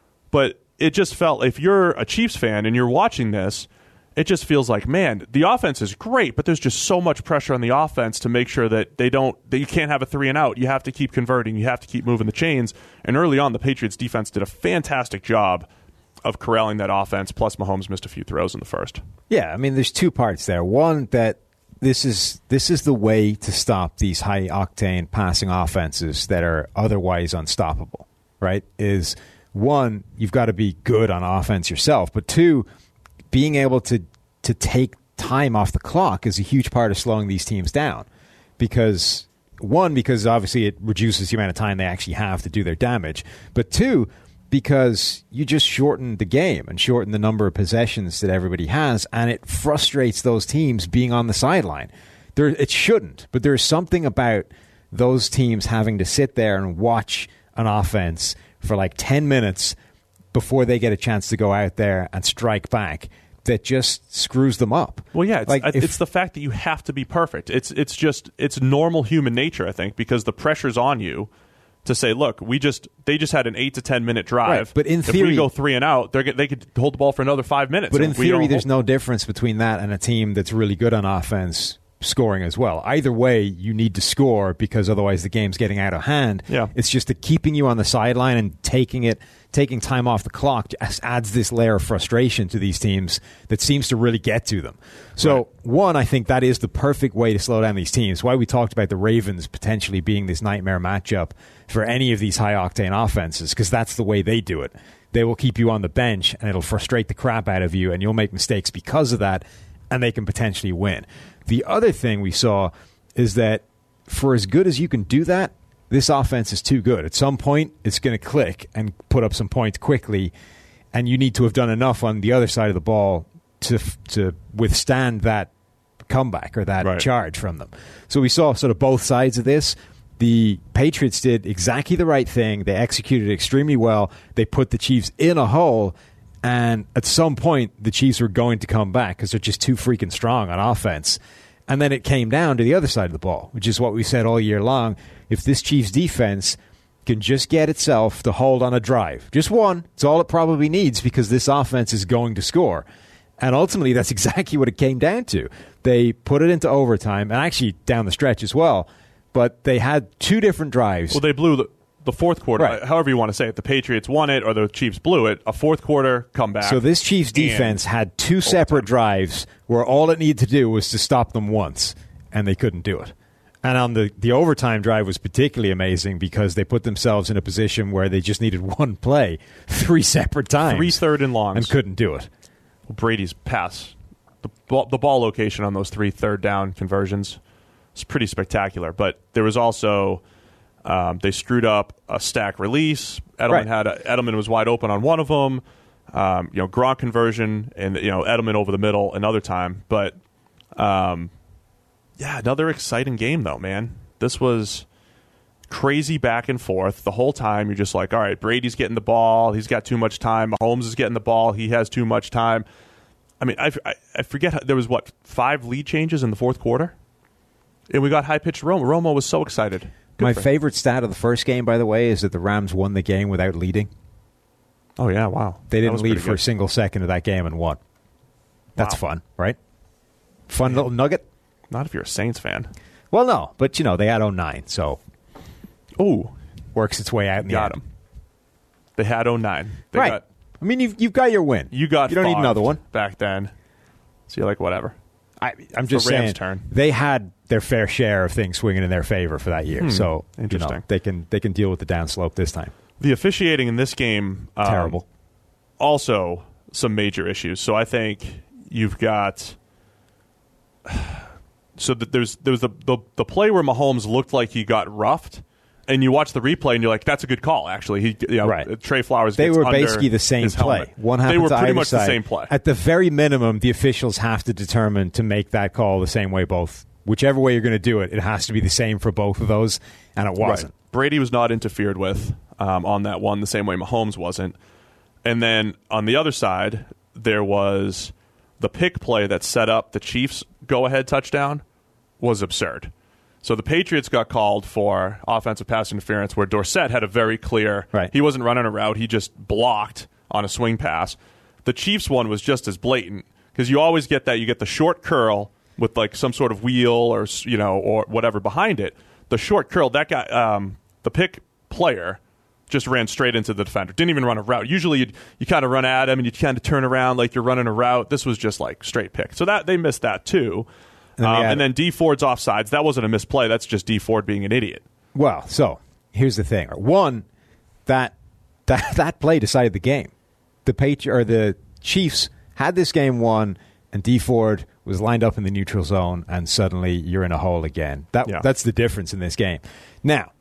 But it just felt, if you're a Chiefs fan and you're watching this, it just feels like, man, the offense is great, but there's just so much pressure on the offense to make sure that they don't, that you can't have a three and out. You have to keep converting. You have to keep moving the chains. And early on, the Patriots defense did a fantastic job of corralling that offense. Plus, Mahomes missed a few throws in the first. Yeah, I mean, there's two parts there. One, that this is this is the way to stop these high octane passing offenses that are otherwise unstoppable. Right? Is one, you've got to be good on offense yourself, but two, being able to to take time off the clock is a huge part of slowing these teams down. Because one, because obviously it reduces the amount of time they actually have to do their damage, but two, because you just shorten the game and shorten the number of possessions that everybody has, and it frustrates those teams being on the sideline. There, it shouldn't, but there's something about those teams having to sit there and watch an offense for like ten minutes before they get a chance to go out there and strike back that just screws them up. Well, yeah, it's, like I, if, it's the fact that you have to be perfect. It's it's just it's normal human nature, I think, because the pressure's on you to say, look, we just they just had an eight to ten minute drive. Right, but in if theory, we go three and out, they they could hold the ball for another five minutes. But and in if we theory, don't there's hold- no difference between that and a team that's really good on offense scoring as well. Either way, you need to score because otherwise the game's getting out of hand. Yeah. It's just that keeping you on the sideline and taking it, taking time off the clock just adds this layer of frustration to these teams that seems to really get to them. So, Right. one, I think that is the perfect way to slow down these teams. Why we talked about the Ravens potentially being this nightmare matchup for any of these high-octane offenses, because that's the way they do it. They will keep you on the bench, and it'll frustrate the crap out of you, and you'll make mistakes because of that, and they can potentially win. The other thing we saw is that for as good as you can do that, this offense is too good. At some point, it's going to click and put up some points quickly, and you need to have done enough on the other side of the ball to to withstand that comeback or that right. charge from them. So we saw sort of both sides of this. The Patriots did exactly the right thing. They executed extremely well. They put the Chiefs in a hole, and at some point, the Chiefs were going to come back because they're just too freaking strong on offense. And then it came down to the other side of the ball, which is what we said all year long. If this Chiefs defense can just get itself to hold on a drive, just one, it's all it probably needs because this offense is going to score. And ultimately, that's exactly what it came down to. They put it into overtime, and actually down the stretch as well. But they had two different drives. Well, they blew the, the fourth quarter, right. however you want to say it. The Patriots won it or the Chiefs blew it. A fourth quarter comeback. So this Chiefs defense had two separate drives where all it needed to do was to stop them once, and they couldn't do it. And on the, the overtime drive was particularly amazing because they put themselves in a position where they just needed one play three separate times. Three third and longs. And couldn't do it. Well, Brady's pass, the ball, the ball location on those three third down conversions, it's pretty spectacular, but there was also um, they screwed up a stack release. Edelman right. had a, Edelman was wide open on one of them. Um, you know, Gronk conversion, and you know Edelman over the middle another time. But um, yeah, another exciting game though, man. This was crazy back and forth the whole time. You're just like, all right, Brady's getting the ball. He's got too much time. Mahomes is getting the ball. He has too much time. I mean, I, I, I forget how, there was what five lead changes in the fourth quarter. And we got high-pitched Romo. Romo was so excited. Good My for him. favorite stat of the first game, by the way, is that the Rams won the game without leading. Oh, yeah, wow. They That didn't was lead pretty for good. a single second of that game and won. That's Wow. fun, right? Fun little nugget. Not if you're a Saints fan. Well, no, but, you know, they had oh nine, so Oh, works its way out in the got end. him. They had oh nine. They Right. Got, I mean, you've, you've got your win. you got You don't need fogged another one. back then. So you're like, whatever. I, I'm just the Rams' saying turn. they had their fair share of things swinging in their favor for that year. Hmm. So you know, Interesting. they can they can deal with the downslope this time. The officiating in this game, um, Terrible. also some major issues. So I think you've got so that there's there's the, the the play where Mahomes looked like he got roughed, and you watch the replay and you're like, that's a good call. Actually, he you know, Right. Trey Flowers. They gets were under basically the same his play. helmet. One happened They were to pretty either much side. the same play. At the very minimum, the officials have to determine to make that call the same way both. Whichever way you're going to do it, it has to be the same for both of those, and it wasn't. Right. Brady was not interfered with um, on that one the same way Mahomes wasn't. And then on the other side, there was the pick play that set up the Chiefs' go-ahead touchdown was absurd. So the Patriots got called for offensive pass interference where Dorsett had a very clear Right. he wasn't running a route, he just blocked on a swing pass. The Chiefs one was just as blatant because you always get that you get the short curl with like some sort of wheel or you know or whatever behind it. The short curl, that guy, um, the pick player, just ran straight into the defender. Didn't even run a route. Usually you you kind of run at him and you kind of turn around like you're running a route. This was just like straight pick. So that they missed that too. And then, Um, had- and then D Ford's offsides. That wasn't a misplay. That's just D Ford being an idiot. Well, so here's the thing: one, that that that play decided the game. The Patri- or the Chiefs had this game won, and D Ford was lined up in the neutral zone, and suddenly you're in a hole again. That Yeah. that's the difference in this game. Now,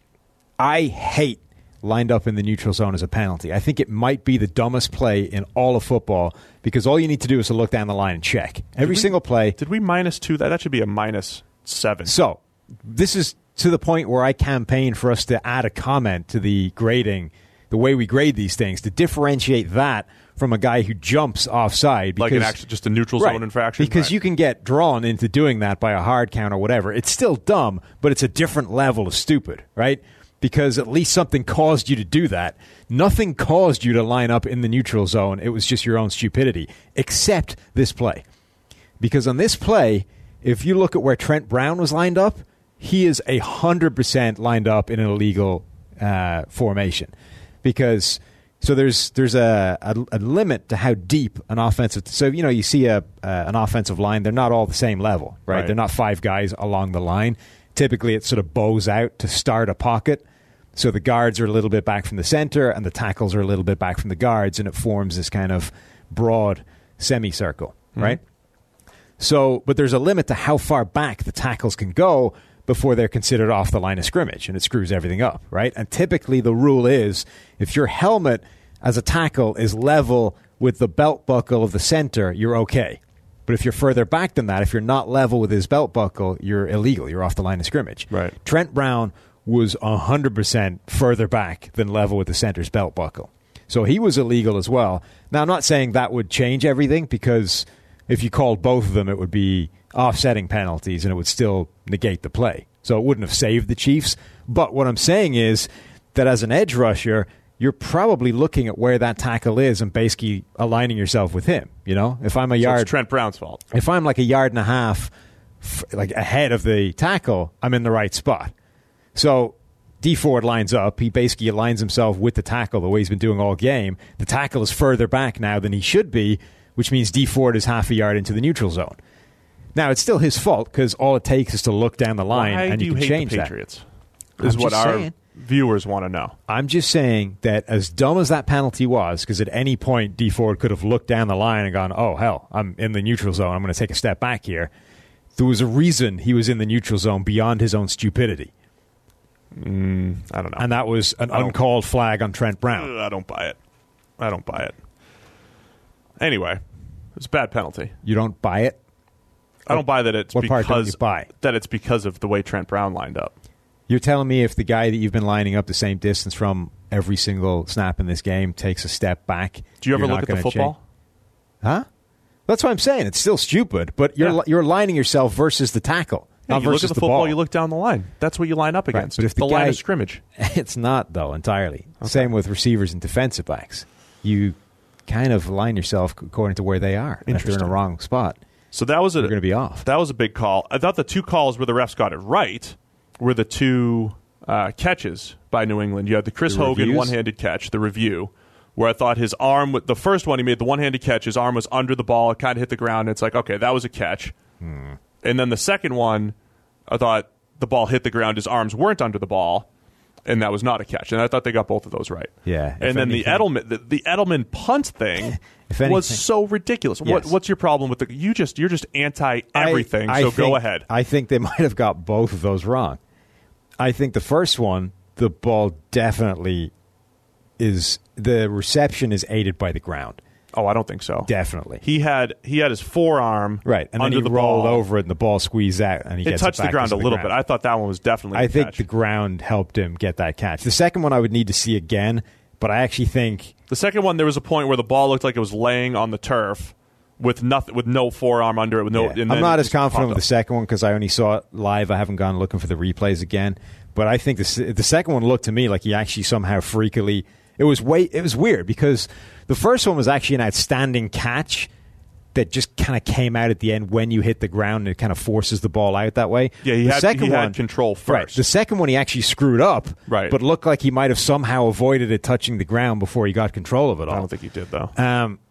I hate lined up in the neutral zone as a penalty. I think it might be the dumbest play in all of football because all you need to do is to look down the line and check every we- single play. Did we minus two that? That should be a minus seven. So this is to the point where I campaign for us to add a comment to the grading, the way we grade these things, to differentiate that from a guy who jumps offside. Because, like an actual, just a neutral right, zone infraction. Because Right. you can get drawn into doing that by a hard count or whatever. It's still dumb, but it's a different level of stupid, right? Because at least something caused you to do that. Nothing caused you to line up in the neutral zone. It was just your own stupidity, except this play. Because on this play, if you look at where Trent Brown was lined up, he is one hundred percent lined up in an illegal uh, formation. Because so there's there's a, a, a limit to how deep an offensive. So you know you see a uh, an offensive line, they're not all the same level, right? Right. They're not five guys along the line. Typically, it sort of bows out to start a pocket. So the guards are a little bit back from the center, and the tackles are a little bit back from the guards, and it forms this kind of broad semicircle, Mm-hmm. right? So, but there's a limit to how far back the tackles can go before they're considered off the line of scrimmage, and it screws everything up, right? And typically the rule is if your helmet as a tackle is level with the belt buckle of the center, you're okay. But if you're further back than that, if you're not level with his belt buckle, you're illegal. You're off the line of scrimmage. Right. Trent Brown was one hundred percent further back than level with the center's belt buckle. So he was illegal as well. Now, I'm not saying that would change everything, because if you called both of them, it would be offsetting penalties and it would still negate the play. So it wouldn't have saved the Chiefs. But what I'm saying is that as an edge rusher, you're probably looking at where that tackle is and basically aligning yourself with him. You know, if I'm a So yard, it's Trent Brown's fault. if I'm like a yard and a half, f- like ahead of the tackle, I'm in the right spot. So D Ford lines up. He basically aligns himself with the tackle the way he's been doing all game. The tackle is further back now than he should be, which means D Ford is half a yard into the neutral zone. Now, it's still his fault, because all it takes is to look down the line Why and do you you can hate change the that. Patriots? Is I'm what just our saying. viewers want to know. I'm just saying that as dumb as that penalty was, because at any point D Ford could have looked down the line and gone, oh, hell, I'm in the neutral zone. I'm going to take a step back here. There was a reason he was in the neutral zone beyond his own stupidity. Mm, I don't know. And that was an I don't- uncalled flag on Trent Brown. I don't buy it. I don't buy it. Anyway, it's a bad penalty. You don't buy it? I don't buy that it's What part don't because you buy? that it's because of the way Trent Brown lined up. You're telling me if the guy that you've been lining up the same distance from every single snap in this game takes a step back, Do you ever you're look not at the gonna football? change? Huh? That's what I'm saying. It's still stupid, but you're Yeah. you're lining yourself versus the tackle, Yeah, not you look versus at the, the football, ball. you look down the line. That's what you line up Right, against. but if the line guy- of scrimmage. It's not, though, entirely. Same with receivers and defensive backs. You kind of line yourself according to where they are. And if they're in a Interesting. wrong spot, So that was a, you're going to be off. That was a big call. I thought the two calls where the refs got it right were the two uh, catches by New England. You had the Chris The Hogan reviews? one-handed catch, the review, where I thought his arm, the first one he made, the one-handed catch, his arm was under the ball, it kind of hit the ground, and it's like, okay, that was a catch. Hmm. And then the second one, I thought the ball hit the ground, his arms weren't under the ball, and that was not a catch. And I thought they got both of those right. Yeah, if And then anything- the Edelman, the, the Edelman punt thing If was anything- so ridiculous. What, Yes. what's your problem with the? You just you're just anti everything. I- I so think- go ahead. I think they might have got both of those wrong. I think the first one, the ball definitely is, the reception is aided by the ground. Oh, I don't think so. Definitely. He had he had his forearm Right, and then under he the rolled ball. over it and the ball squeezed out and he It gets touched it the back ground into a the little ground. bit. I thought that one was definitely. I the think catch. the ground helped him get that catch. The second one I would need to see again, but I actually think The second one, there was a point where the ball looked like it was laying on the turf with nothing, with no forearm under it. With no, yeah. and I'm then not it as just confident popped with the up. second one because I only saw it live. I haven't gone looking for the replays again. But I think the s- the second one looked to me like he actually somehow freakily. It was way. It was weird because the first one was actually an outstanding catch that just kind of came out at the end when you hit the ground and it kind of forces the ball out that way. Yeah, he the had- second he had one, control Right. first. The second one he actually screwed up. Right. But looked like he might have somehow avoided it touching the ground before he got control of it all. I don't think he did though. Um,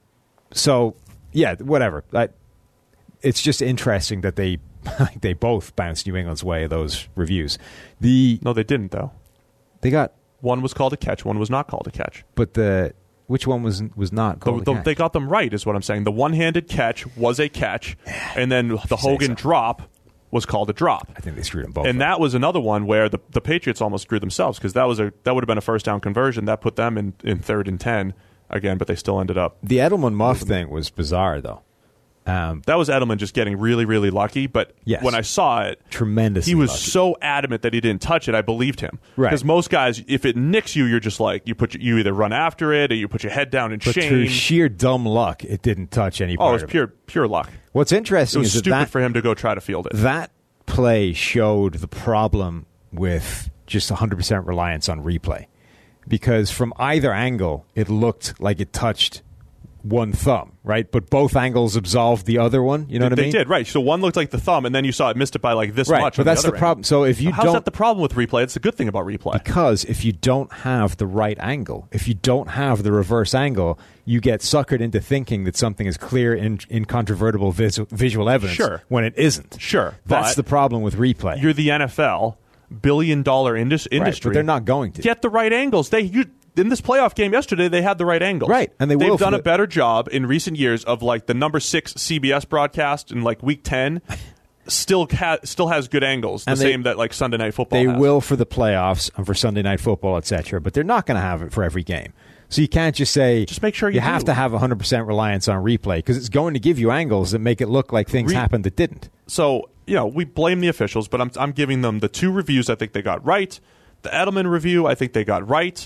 so yeah, whatever. I, it's just interesting that they they both bounced New England's way. Those reviews, the No, they didn't though. they got, One was called a catch. One was not called a catch. but the which one was was not The, called? a the, catch? they got them right, is what I'm saying. The one-handed catch was a catch, and then the say Hogan so. drop was called a drop. I think they screwed them both. And up. that was another one where the, the Patriots almost screwed themselves because that was a that would have been a first down conversion that put them in, in third and ten again, but they still ended up. the Edelman Muff thing was bizarre though. Um, That was Edelman just getting really really lucky. But Yes. when I saw it, tremendously he was lucky. so adamant that he didn't touch it. I believed him Right. because most guys, if it nicks you, you're just like you put your, you either run after it or you put your head down in but shame. through sheer dumb luck, it didn't touch any oh, part it was of pure it. pure luck. What's It interesting was is that, stupid that for him to go try to field it. that play showed the problem with just one hundred percent reliance on replay. Because from either angle, it looked like it touched one thumb, right? But both angles absolved the other one. You know what I they mean? did, right. So one looked like the thumb, and then you saw it missed it by like this Right, much. but on that's the, the other problem. end. So if you How's don't... that the problem with replay? It's a good thing about replay. Because if you don't have the right angle, if you don't have the reverse angle, you get suckered into thinking that something is clear, in, incontrovertible vis- visual evidence Sure. when it isn't. Sure, That's but the problem with replay. You're the N F L, billion dollar indus- Right, industry. but they're not going to. Get the right angles. They you, in this playoff game yesterday, they had the right angles. Right, and they They've will for done a the- better job in recent years of like the number six C B S broadcast in like week ten. Still, ha- still has good angles, the And they- same that like Sunday Night Football. They has. will for the playoffs and for Sunday Night Football, et cetera. But they're not going to have it for every game. So you can't just say just make sure you, you have do. to have one hundred percent reliance on replay because it's going to give you angles that make it look like things Re- happened that didn't. So, you know, we blame the officials, but I'm I'm giving them the two reviews I think they got right. The Edelman review I think they got right.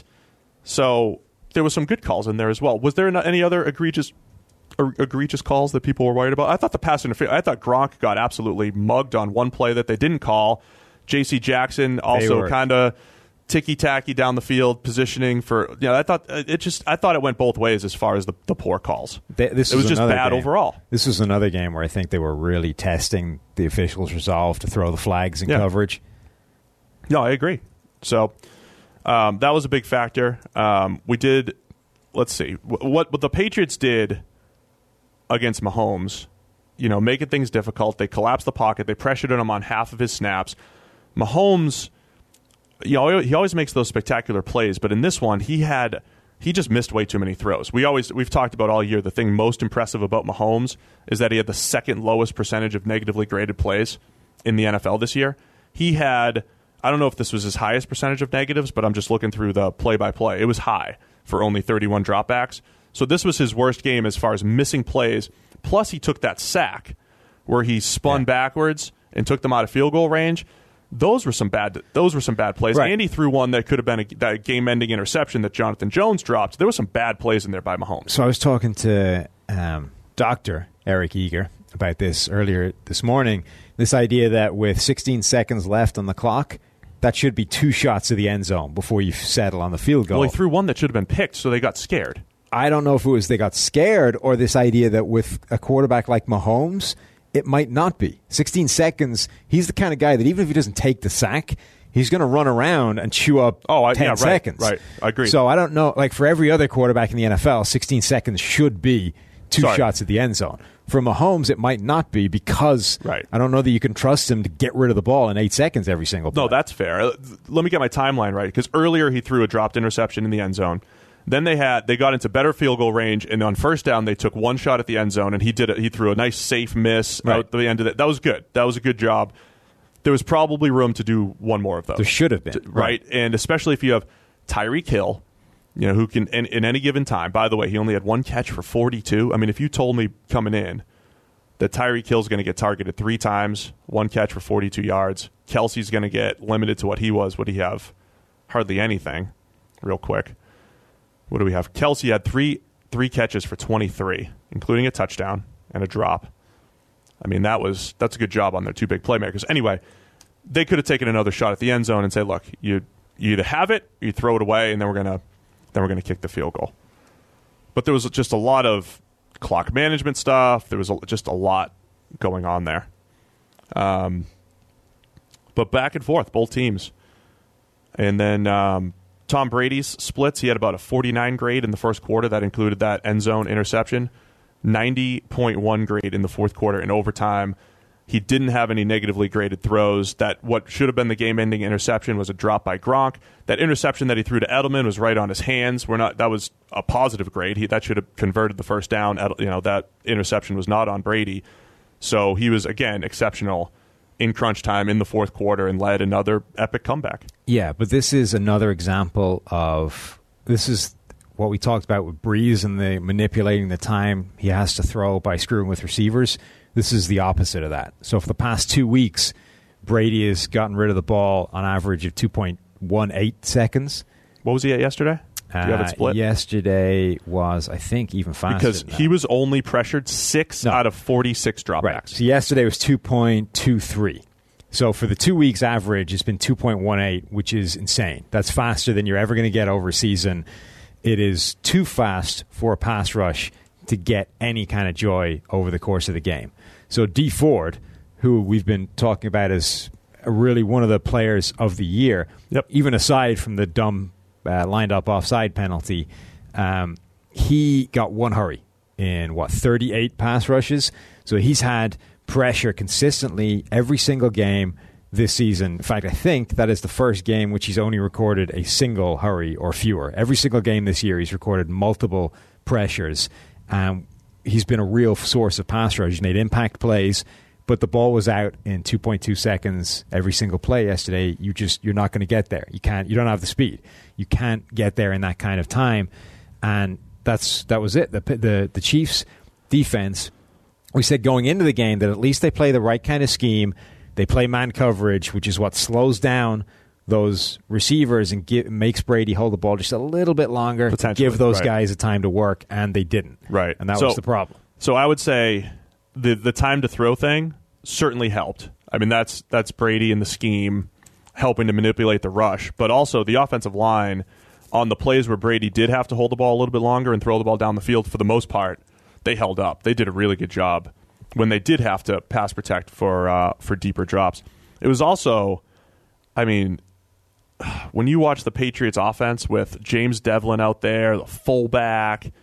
So there was some good calls in there as well. Was there any other egregious or egregious calls that people were worried about? I thought the pass interference, I thought Gronk got absolutely mugged on one play that they didn't call. J C Jackson also kind of ticky-tacky down the field, positioning for, you know, I thought it just, I thought it went both ways as far as the, the poor calls. They, this it was just bad game. overall. This was another game where I think they were really testing the officials' resolve to throw the flags in yeah. coverage. No, I agree. So um, that was a big factor. Um, we did, let's see, what, what the Patriots did against Mahomes, you know, making things difficult. They collapsed the pocket. They pressured him on half of his snaps. Mahomes, you know, he always makes those spectacular plays, but in this one, he had he just missed way too many throws. We always we've talked about all year the thing most impressive about Mahomes is that he had the second lowest percentage of negatively graded plays in the N F L this year. He had, I don't know if this was his highest percentage of negatives, but I'm just looking through the play-by-play. It was high for only thirty-one dropbacks. So this was his worst game as far as missing plays. Plus, he took that sack where he spun yeah. backwards and took them out of field goal range. Those were some bad. Those were some bad plays. Right. Andy threw one that could have been a that game-ending interception that Jonathan Jones dropped. There were some bad plays in there by Mahomes. So I was talking to um, Doctor Eric Eager about this earlier this morning. This idea that with sixteen seconds left on the clock, that should be two shots of the end zone before you settle on the field goal. Well, he threw one that should have been picked, so they got scared. I don't know if it was they got scared or this idea that with a quarterback like Mahomes, it might not be. sixteen seconds, he's the kind of guy that even if he doesn't take the sack, he's going to run around and chew up oh, I, ten yeah, right, seconds. Right, I agree. So I don't know. Like for every other quarterback in the N F L, sixteen seconds should be two Sorry. shots at the end zone. For Mahomes, it might not be because right. I don't know that you can trust him to get rid of the ball in eight seconds every single play. No, that's fair. Let me get my timeline right because earlier he threw a dropped interception in the end zone. Then they had they got into better field goal range, and on first down they took one shot at the end zone, and he did it. He threw a nice safe miss right. out the end of it. That was good. That was a good job. There was probably room to do one more of those. There should have been, right? right? And especially if you have Tyreek Hill, you know, who can in, in any given time. By the way, he only had one catch for forty-two. I mean, if you told me coming in that Tyreek Hill's going to get targeted three times, one catch for forty-two yards, Kelsey's going to get limited to what he was, would he have hardly anything? Real quick. What do we have? Kelsey had three three catches for twenty-three, including a touchdown and a drop. I mean, that was that's a good job on their two big playmakers. Anyway, they could have taken another shot at the end zone and say, "Look, you you either have it, or you throw it away, and then we're gonna then we're gonna kick the field goal." But there was just a lot of clock management stuff. There was a, just a lot going on there. Um, but back and forth, both teams, and then. Um, Tom Brady's splits, he had about a forty-nine grade in the first quarter. That included that end zone interception. ninety point one grade in the fourth quarter. In overtime, he didn't have any negatively graded throws. That what should have been the game-ending interception was a drop by Gronk. That interception that he threw to Edelman was right on his hands. We're not. That was a positive grade. He, that should have converted the first down. You know, that interception was not on Brady. So he was, again, exceptional in crunch time in the fourth quarter and led another epic comeback. Yeah, but this is another example of this is what we talked about with Breeze and the manipulating the time he has to throw by screwing with receivers. This is the opposite of that. So for the past two weeks, Brady has gotten rid of the ball on average of two point one eight seconds. What was he at yesterday? Do you have it split? Uh, yesterday was, I think, even faster. Because than he that. was only pressured six no. out of forty-six dropbacks. Right. So yesterday was two point two three. So for the two weeks average, it's been two point one eight, which is insane. That's faster than you're ever going to get over a season. It is too fast for a pass rush to get any kind of joy over the course of the game. So Dee Ford, who we've been talking about as really one of the players of the year, yep. even aside from the dumb uh, lined up offside penalty, um, he got one hurry in, what, thirty-eight pass rushes? So he's had pressure consistently every single game this season. In fact, I think that is the first game which he's only recorded a single hurry or fewer. Every single game this year he's recorded multiple pressures. Um, he's been a real source of pass rush. He's made impact plays, but the ball was out in two point two seconds every single play yesterday. You just, you're not going to get there. You can't, you don't have the speed. You can't get there in that kind of time. and that's that was it. The the the Chiefs' defense. We said going into the game that at least they play the right kind of scheme. They play man coverage, which is what slows down those receivers and give, makes Brady hold the ball just a little bit longer to give those right. guys a time to work, and they didn't. Right. And that so, was the problem. So I would say the the time to throw thing certainly helped. I mean, that's that's Brady and the scheme helping to manipulate the rush, but also the offensive line on the plays where Brady did have to hold the ball a little bit longer and throw the ball down the field for the most part. They held up. They did a really good job when they did have to pass protect for uh, for deeper drops. It was also, I mean, when you watch the Patriots offense with James Devlin out there, the fullback,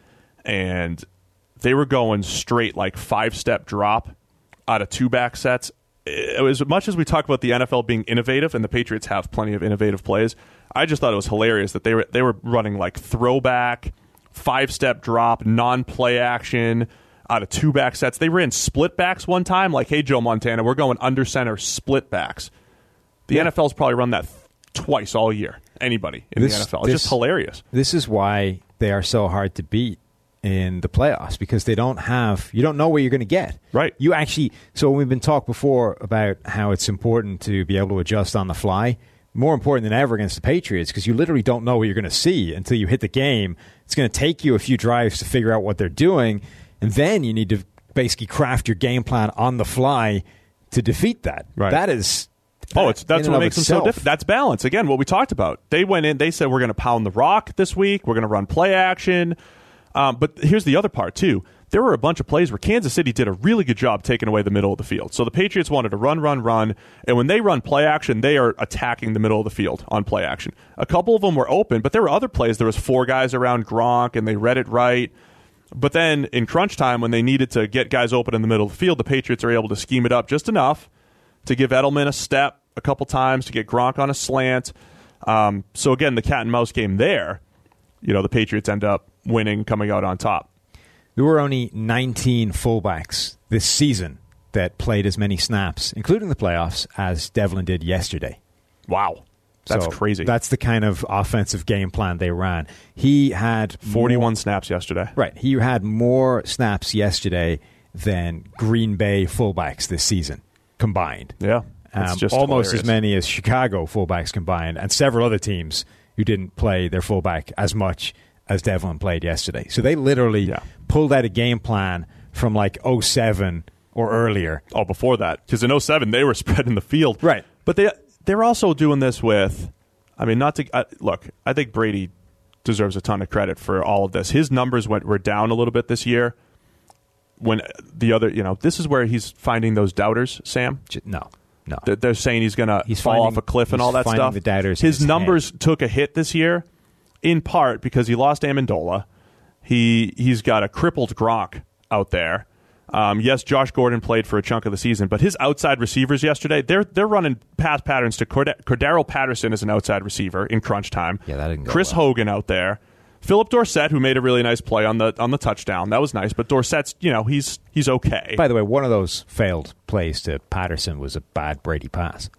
and they were going straight like five-step drop out of two-back sets. It was, as much as we talk about the N F L being innovative, and the Patriots have plenty of innovative plays, I just thought it was hilarious that they were they were running like throwback, five-step drop, non-play action out of two-back sets. They ran split backs one time, like, hey, Joe Montana, we're going under center split backs. The yeah. N F L's probably run that th- twice all year. Anybody in this, the N F L. It's this, just hilarious. This is why they are so hard to beat in the playoffs, because they don't have, you don't know what you're going to get. Right. You actually, so we've been talked before about how it's important to be able to adjust on the fly. More important than ever against the Patriots, because you literally don't know what you're going to see until you hit the game. It's going to take you a few drives to figure out what they're doing, and then you need to basically craft your game plan on the fly to defeat that. Right. That is... Oh, it's that's what makes itself. them so different. That's balance. Again, what we talked about. They went in, they said, we're going to pound the rock this week. We're going to run play action. Um, but here's the other part, too. There were a bunch of plays where Kansas City did a really good job taking away the middle of the field. So the Patriots wanted to run, run, run. And when they run play action, they are attacking the middle of the field on play action. A couple of them were open, but there were other plays. There was four guys around Gronk, and they read it right. But then in crunch time, when they needed to get guys open in the middle of the field, the Patriots are able to scheme it up just enough to give Edelman a step a couple times, to get Gronk on a slant. Um, so again, the cat and mouse game there, you know, the Patriots end up winning, coming out on top. There were only nineteen fullbacks this season that played as many snaps, including the playoffs, as Devlin did yesterday. Wow. That's so crazy. That's the kind of offensive game plan they ran. He had forty-one more, snaps yesterday. Right. He had more snaps yesterday than Green Bay fullbacks this season combined. Yeah. Um, just almost hilarious. as many as Chicago fullbacks combined, and several other teams who didn't play their fullback as much as Devlin played yesterday. So they literally yeah. pulled out a game plan from like oh seven or earlier. Oh, before that. Because in oh seven, they were spreading the field. Right. But they, they're also doing this with, I mean, not to, uh, look, I think Brady deserves a ton of credit for all of this. His numbers went were down a little bit this year. When the other, you know, this is where he's finding those doubters, Sam. No. No. They're saying he's going to fall finding, off a cliff and all that stuff. The doubters his his numbers head. took a hit this year, in part because he lost Amendola. He he's got a crippled Gronk out there. Um, yes, Josh Gordon played for a chunk of the season, but his outside receivers yesterday, they're they're running pass patterns to Cord- Cordero Patterson as an outside receiver in crunch time. Yeah, that didn't go Chris well. Hogan out there. Philip Dorsett, who made a really nice play on the on the touchdown. That was nice, but Dorsett's, you know, he's he's okay. By the way, one of those failed plays to Patterson was a bad Brady pass.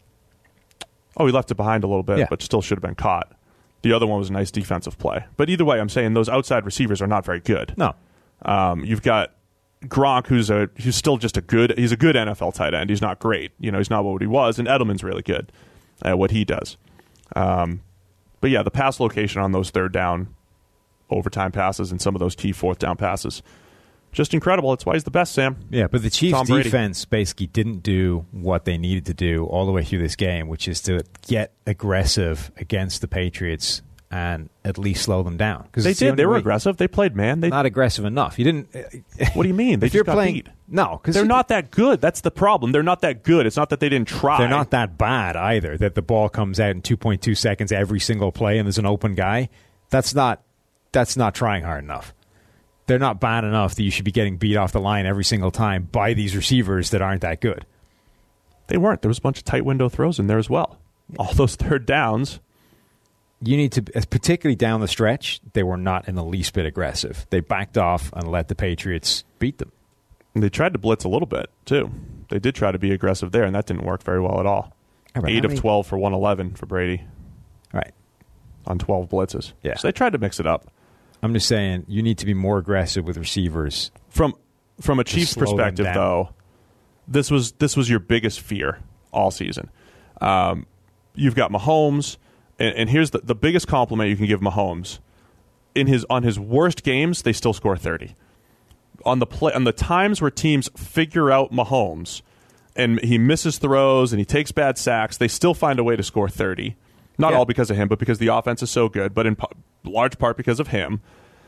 Oh, he left it behind a little bit, Yeah. but still should have been caught. The other one was a nice defensive play. But either way, I'm saying those outside receivers are not very good. No. Um, you've got Gronk, who's a who's still just a good he's a good N F L tight end. He's not great. You know, he's not what he was, and Edelman's really good at what he does. Um, but yeah, the pass location on those third down overtime passes and some of those key fourth down passes, just incredible. That's why he's the best, Sam. Yeah, but the Chiefs' Tom Brady. defense basically didn't do what they needed to do all the way through this game, which is to get aggressive against the Patriots and at least slow them down. They the did. They were way, aggressive. They played man. They not aggressive enough. You didn't. What do you mean? They if just you're got playing, beat. no, because they're not that good. That's the problem. They're not that good. It's not that they didn't try. They're not that bad either. That the ball comes out in two point two seconds every single play, and there's an open guy. That's not. That's not trying hard enough. They're not bad enough that you should be getting beat off the line every single time by these receivers that aren't that good. They weren't. There was a bunch of tight window throws in there as well. All those third downs. You need to, particularly down the stretch, they were not in the least bit aggressive. They backed off and let the Patriots beat them. And they tried to blitz a little bit, too. They did try to be aggressive there, and that didn't work very well at all. all right, Eight of many... twelve for one eleven for Brady. Right. On twelve blitzes. Yeah. So they tried to mix it up. I'm just saying you need to be more aggressive with receivers. From from a Chiefs slow them perspective, down. though, this was this was your biggest fear all season. Um, you've got Mahomes, and, and here's the, the biggest compliment you can give Mahomes. In his on his worst games, they still score thirty. On the play, on the times where teams figure out Mahomes, and he misses throws and he takes bad sacks, they still find a way to score thirty. Not Yeah. all because of him, but because the offense is so good, but in p- large part because of him.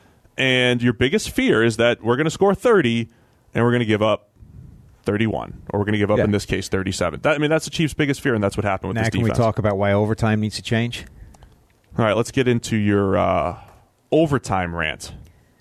And your biggest fear is that we're going to score thirty, and we're going to give up thirty-one, or we're going to give up, Yeah. in this case, thirty-seven. That, I mean, that's the Chiefs' biggest fear, and that's what happened with Now, this can defense. we talk about why overtime needs to change? All right, let's get into your uh, overtime rant.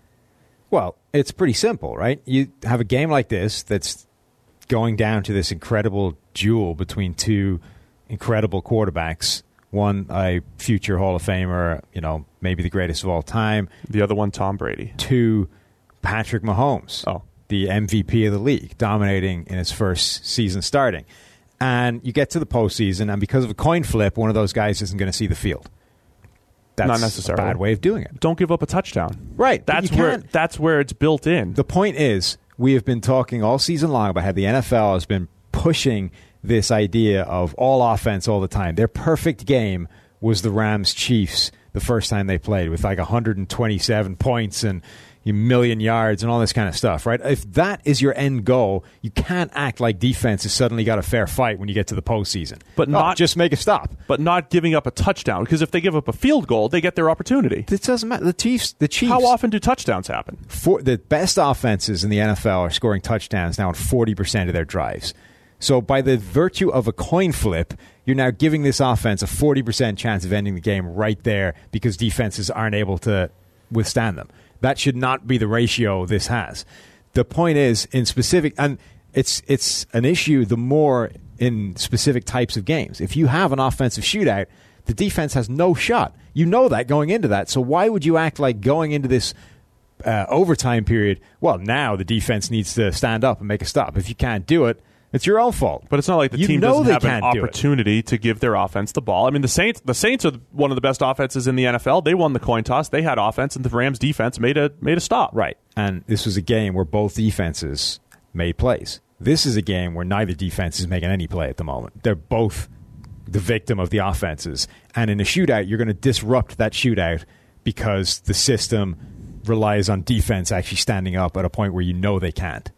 Well, it's pretty simple, right? You have a game like this that's going down to this incredible duel between two incredible quarterbacks. One, a future Hall of Famer, you know, maybe the greatest of all time. The other one, Tom Brady. Two, Patrick Mahomes, Oh. the M V P of the league, dominating in his first season starting. And you get to the postseason, and because of a coin flip, one of those guys isn't going to see the field. That's Not necessarily. a bad way of doing it. Don't give up a touchdown. Right, but That's you where can't- that's where it's built in. The point is, we have been talking all season long about how the N F L has been pushing this idea of all offense all the time. Their perfect game was the Rams-Chiefs the first time they played, with like one hundred twenty-seven points and a million yards and all this kind of stuff, right? If that is your end goal, you can't act like defense has suddenly got a fair fight when you get to the postseason. But Oh, not- just make a stop. but not giving up a touchdown, because if they give up a field goal, they get their opportunity. It doesn't matter. The Chiefs, the Chiefs. How often do touchdowns happen? For, the best offenses in the N F L are scoring touchdowns now on forty percent of their drives. So by the virtue of a coin flip, you're now giving this offense a forty percent chance of ending the game right there because defenses aren't able to withstand them. That should not be the ratio this has. The point is, in specific, and it's it's an issue the more in specific types of games. If you have an offensive shootout, the defense has no shot. You know that going into that. So why would you act like going into this uh, overtime period, well, now the defense needs to stand up and make a stop. If you can't do it, it's your own fault. But it's not like the You team know doesn't they have an can't do it. opportunity to give their offense the ball. I mean, the Saints the Saints are one of the best offenses in the N F L. They won the coin toss. They had offense, and the Rams defense made a made a stop. Right. And this was a game where both defenses made plays. This is a game where neither defense is making any play at the moment. They're both the victim of the offenses. And in a shootout, you're going to disrupt that shootout because the system relies on defense actually standing up at a point where you know they can't.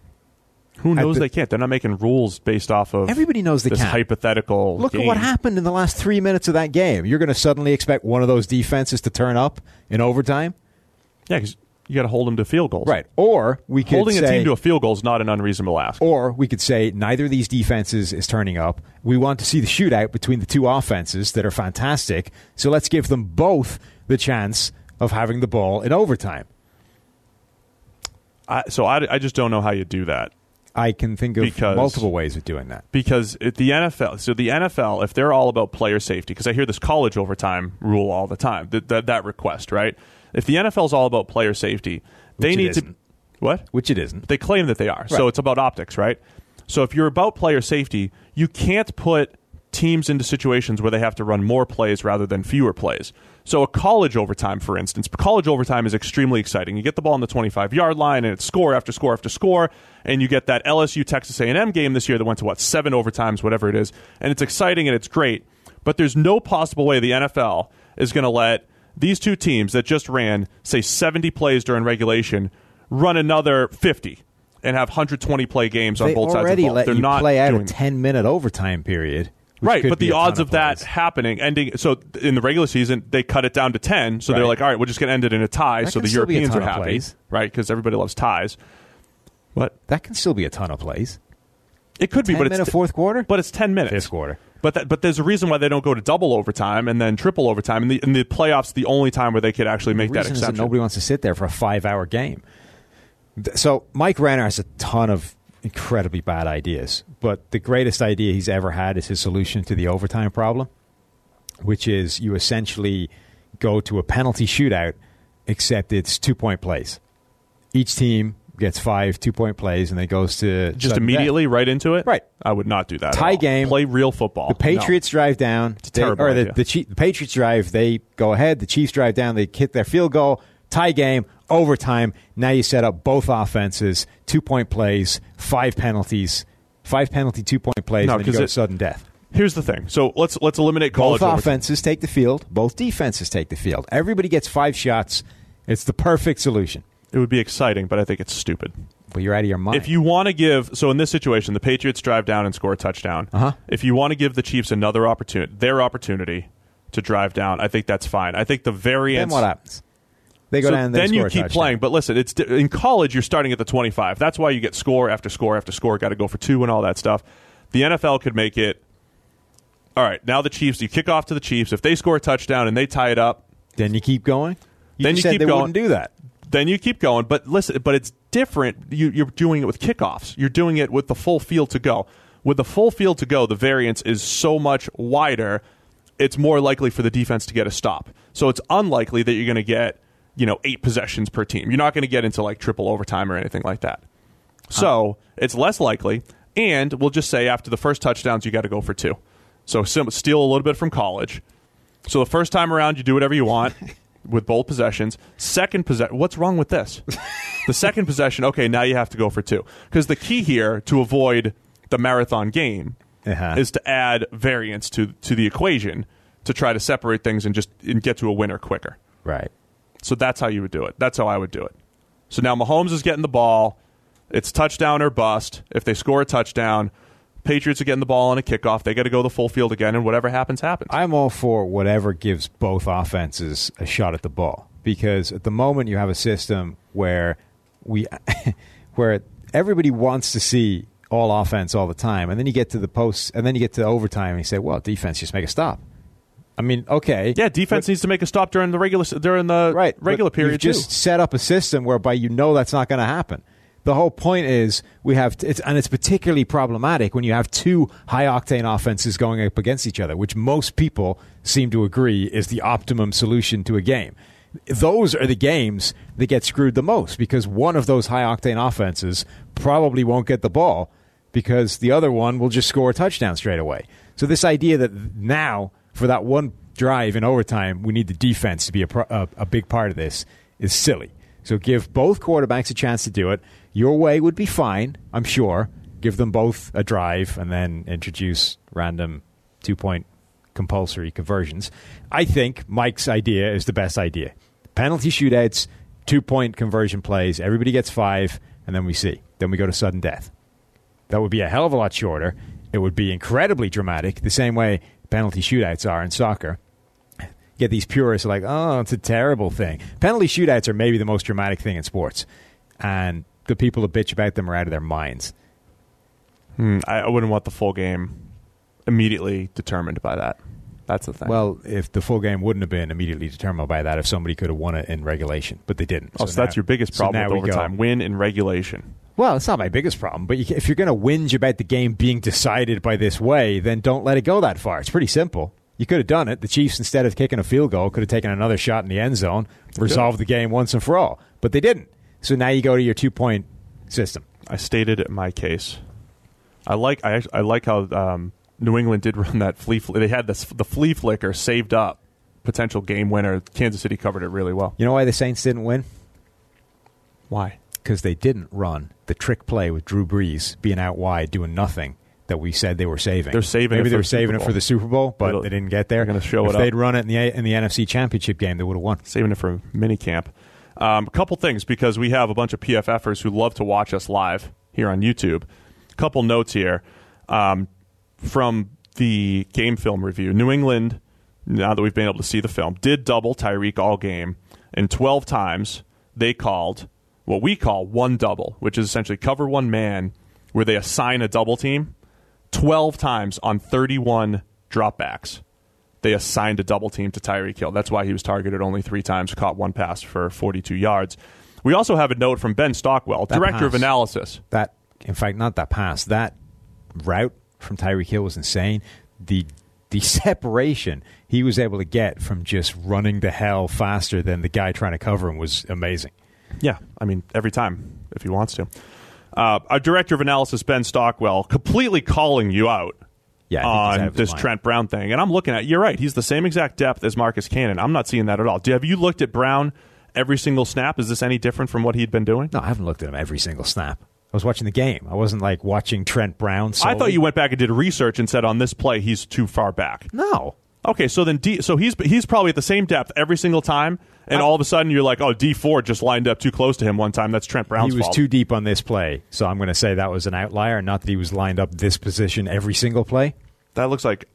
Who knows the- they can't? They're not making rules based off of Everybody knows they this can't. hypothetical Look game. at what happened in the last three minutes of that game. You're going to suddenly expect one of those defenses to turn up in overtime? Yeah, because you got to hold them to field goals. Right. Or we could Holding say, a team to a field goal is not an unreasonable ask. Or we could say neither of these defenses is turning up. We want to see the shootout between the two offenses that are fantastic. So let's give them both the chance of having the ball in overtime. I, so I, I just don't know how you do that. I can think of Because- multiple ways of doing that. Because at the N F L, so the N F L, if they're all about player safety, because I hear this college overtime rule all the time, that, that, that request, right? If the N F L is all about player safety, they Which it need to. isn't. What? Which it isn't. They claim that they are. So Right. it's about optics, right? So if you're about player safety, you can't put teams into situations where they have to run more plays rather than fewer plays. So a college overtime, for instance, college overtime is extremely exciting. You get the ball on the twenty-five-yard line, and it's score after score after score, and you get that L S U Texas A and M game this year that went to, what, seven overtimes, whatever it is, and it's exciting and it's great. But there's no possible way the N F L is going to let these two teams that just ran, say, seventy plays during regulation, run another fifty and have one hundred twenty play games on They both sides of the already ball. let They're you not play out a doing ten-minute overtime period. which right, could but be the a ton odds of that plays. happening, ending, so in the regular season, they cut it down to ten. So they're Right. like, all right, we're just going to end it in a tie. That so can the still be a Europeans are ton of happy, plays. right? Because everybody loves ties. What? That can still be a ton of plays. It could be, but ten-minute it's fourth quarter? But it's ten minutes. Fifth quarter. But that, but there's a reason why they don't go to double overtime and then triple overtime. And the, in the playoffs, the only time where they could actually make The that reason is exception. that nobody wants to sit there for a five-hour game. Th- So Mike Renner has a ton of incredibly bad ideas, but the greatest idea he's ever had is his solution to the overtime problem, which is you essentially go to a penalty shootout, except it's two-point plays. Each team gets five two-point plays, and then goes to just sudden immediately right into it? Right. I would not do that. at Tie all. game. Play real football. The Patriots drive down. a they- terrible or the, idea. the, Chief, the Patriots drive. They go ahead. The Chiefs drive down. They hit their field goal. Tie game, overtime. Now you set up both offenses, two-point plays, five penalties, five penalty two-point plays, No, and then you go it- to sudden death. Here's the thing. So let's let's eliminate college. Both overtime. offenses take the field. Both defenses take the field. Everybody gets five shots. It's the perfect solution. It would be exciting, but I think it's stupid. Well, you're out of your mind. If you want to give, so in this situation, the Patriots drive down and score a touchdown. Uh-huh. If you want to give the Chiefs another opportunity, their opportunity to drive down, I think that's fine. I think the variance. then what happens? They go so down and they then score you a keep touchdown. playing. But listen, it's in college. You're starting at the twenty-five. That's why you get score after score after score. Got to go for two and all that stuff. The N F L could make it. All right, now the Chiefs. You kick off to the Chiefs. If they score a touchdown and they tie it up, Then you keep going. You Then just you said keep they going. wouldn't do that. then you keep going. But listen, but it's different. You, you're doing it with kickoffs. You're doing it with the full field to go. With the full field to go, the variance is so much wider. It's more likely for the defense to get a stop. So it's unlikely that you're going to get, you know, eight possessions per team. You're not going to get into like triple overtime or anything like that. So it's less likely. And we'll just say after the first touchdowns, you got to go for two. So sim- steal a little bit from college. So the first time around, you do whatever you want with both possessions. Second possession, what's wrong with this? The second possession, okay, now you have to go for two. Because the key here to avoid the marathon game Uh-huh. is to add variance to to the equation to try to separate things and just and get to a winner quicker. Right. So that's how you would do it. That's how I would do it. So now Mahomes is getting the ball. It's touchdown or bust. If they score a touchdown, Patriots are getting the ball on a kickoff. They got to go the full field again, and whatever happens, happens. I'm all for whatever gives both offenses a shot at the ball, because at the moment you have a system where we, where everybody wants to see all offense all the time, and then you get to the post, and then you get to overtime, and you say, "Well, defense, just make a stop." I mean, okay, Yeah, defense but- needs to make a stop during the regular during the right, regular but period you've just too. set up a system whereby you know that's not going to happen. The whole point is we have, it's, and it's particularly problematic when you have two high octane offenses going up against each other, which most people seem to agree is the optimum solution to a game. Those are the games that get screwed the most, because one of those high octane offenses probably won't get the ball because the other one will just score a touchdown straight away. So this idea that now for that one drive in overtime we need the defense to be a, pro- a, a big part of this is silly. So give both quarterbacks a chance to do it. Your way would be fine, I'm sure. Give them both a drive and then introduce random two-point compulsory conversions. I think Mike's idea is the best idea. Penalty shootouts, two-point conversion plays, everybody gets five, and then we see. Then we go to sudden death. That would be a hell of a lot shorter. It would be incredibly dramatic, the same way penalty shootouts are in soccer. Get these purists like, oh, it's a terrible thing. Penalty shootouts are maybe the most dramatic thing in sports. And the people that bitch about them are out of their minds. Hmm, I, I wouldn't want the full game immediately determined by that. That's the thing. Well, if the full game wouldn't have been immediately determined by that if somebody could have won it in regulation, but they didn't. oh, so, that's now- your biggest so problem now with we go- overtime. Win in regulation. Well, it's not my biggest problem, but you, ca- if you're going to whinge about the game being decided by this way, then don't let it go that far. It's pretty simple. You could have done it. The Chiefs, instead of kicking a field goal, could have taken another shot in the end zone, resolved the game once and for all. But they didn't. So now you go to your two-point system. I stated my case. I like I, act- I like how um, New England did run that flea. Fl- they had this the flea flicker saved up, potential game winner. Kansas City covered it really well. You know why the Saints didn't win? Why? Because they didn't run the trick play with Drew Brees being out wide doing nothing that we said they were saving. They're saving Maybe it they for were the Super saving it Bowl. for the Super Bowl, but It'll- they didn't get there. they're gonna show if it up. they'd run it in the in the N F C Championship game, they would have won. Saving it for minicamp. Um, a couple things, because we have a bunch of P F Fers who love to watch us live here on YouTube. A couple notes here um, from the game film review. New England, now that we've been able to see the film, did double Tyreek all game, and twelve times they called what we call one double, which is essentially cover one man, where they assign a double team. twelve times on thirty-one dropbacks, they assigned a double team to Tyreek Hill. That's why he was targeted only three times, caught one pass for forty-two yards. We also have a note from Ben Stockwell, That director of pass. analysis. That, in fact, not that pass. That route from Tyreek Hill was insane. The the separation he was able to get from just running the hell faster than the guy trying to cover him was amazing. Yeah, I mean, every time, if he wants to. Uh, our director of analysis, Ben Stockwell, completely calling you out Yeah, I think he's out on of his this mind. Trent Brown thing. And I'm looking at, you're right, he's the same exact depth as Marcus Cannon. I'm not seeing that at all. Do- Have you looked at Brown every single snap? Is this any different from what he'd been doing? No, I haven't looked at him every single snap. I was watching the game. I wasn't like watching Trent Brown solely. I thought you went back and did research and said on this play he's too far back. No. Okay, so then D, so he's he's probably at the same depth every single time, and all of a sudden you're like, oh, D Ford just lined up too close to him one time. That's Trent Brown's fault. He was fault. too deep on this play, so I'm going to say that was an outlier, not that he was lined up this position every single play. That looks like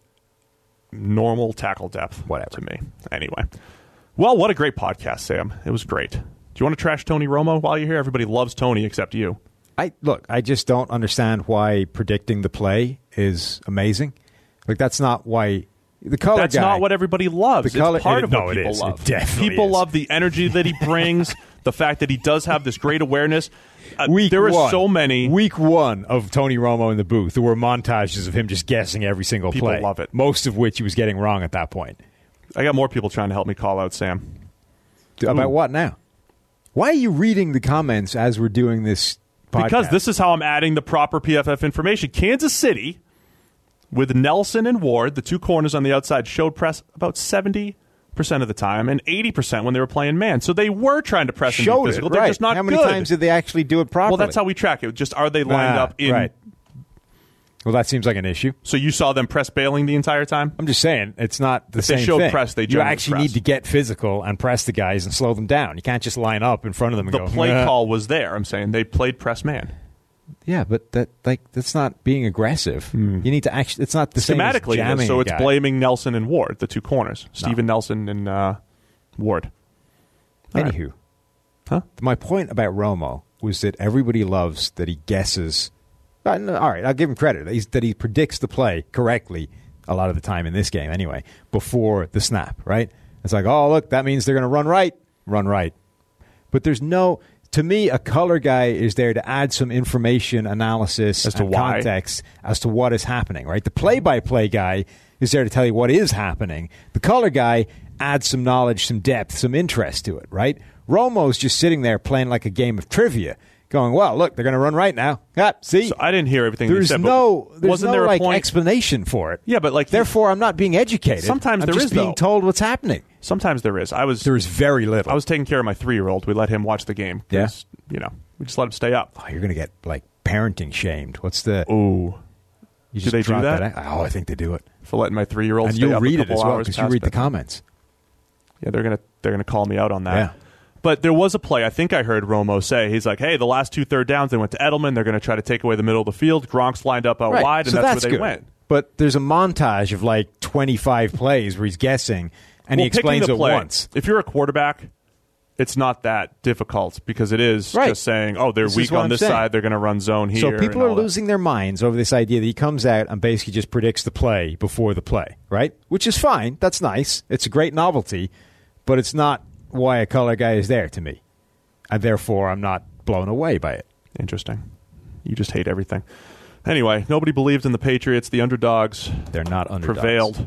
normal tackle depth, whatever to me. Anyway, well, what a great podcast, Sam. It was great. Do you want to trash Tony Romo while you're here? Everybody loves Tony except you. I look, I just don't understand why predicting the play is amazing. Like, that's not why the color That's guy, not what everybody loves. The color, it's part it, of no, what people it is. love. It definitely people is. love the energy that he brings, the fact that he does have this great awareness. Uh, Week there are one, so many. Week one of Tony Romo in the booth, there were montages of him just guessing every single People play. love it. Most of which he was getting wrong at that point. I got more people trying to help me call out Sam. About Ooh. what now? Why are you reading the comments as we're doing this podcast? Because this is how I'm adding the proper P F F information. Kansas City, with Nelson and Ward, the two corners on the outside, showed press about seventy percent of the time and eighty percent when they were playing man. So they were trying to press and Showed be physical. it, They're right. just not How many good. times did they actually do it properly? Well, that's how we track it. Just are they lined Ah, up in... right. Well, that seems like an issue. So you saw them press bailing the entire time? I'm just saying, it's not the If they same showed thing. press, they you generally actually press. need to get physical and press the guys and slow them down. You can't just line up in front of them and The go, play "Nah." call was there. I'm saying they played press man. Yeah, but that like that's not being aggressive. You need to actually. It's not the same as Schematically, it is, jamming so a it's guy. blaming Nelson and Ward, the two corners. Steven Nelson and uh, Ward. All right. Anywho, Huh? my point about Romo was that everybody loves that he guesses. Uh, no, all right, I'll give him credit He's, that he predicts the play correctly a lot of the time in this game anyway, before the snap, right? It's like, oh, look, that means they're going to run right, run right. But there's no, to me, a color guy is there to add some information analysis As to and why. context as to what is happening, right? The play-by-play guy is there to tell you what is happening. The color guy adds some knowledge, some depth, some interest to it, right? Romo's just sitting there playing like a game of trivia, going, well, look, they're going to run right now. Ah, see? So I didn't hear everything you There's said. but no, there's wasn't no there a like point? explanation for it. Yeah, but like Therefore, I'm not being educated. Sometimes I'm there just is, being though. told what's happening. Sometimes there is. I was There is very little. I was taking care of my three-year-old. We let him watch the game. 'cause, You know, we just let him stay up. Oh, you're going to get like parenting shamed. What's the? Ooh. You Do they do dropped that? out? Oh, I think they do it. For letting my three-year-old And stay you'll up read a it couple as well hours because you past read the bedtime. comments. Yeah, they're gonna they're gonna call me out on that. Yeah. But there was a play I think I heard Romo say. He's like, "Hey, the last two third downs they went to Edelman. They're going to try to take away the middle of the field. Gronk's lined up out Right. wide, and so that's, that's where they good. went." But there's a montage of like twenty-five plays where he's guessing and Well, he explains picking it the play, once. If you're a quarterback, it's not that difficult because it is Right. just saying, "Oh, they're This is weak what on I'm this saying. side. They're going to run zone here." So people and are all that. losing their minds over this idea that he comes out and basically just predicts the play before the play, right? Which is fine. That's nice. It's a great novelty, but it's not why a color guy is there to me. And therefore, I'm not blown away by it. Interesting. You just hate everything. Anyway, nobody believed in the Patriots. The underdogs They're not underdogs. prevailed.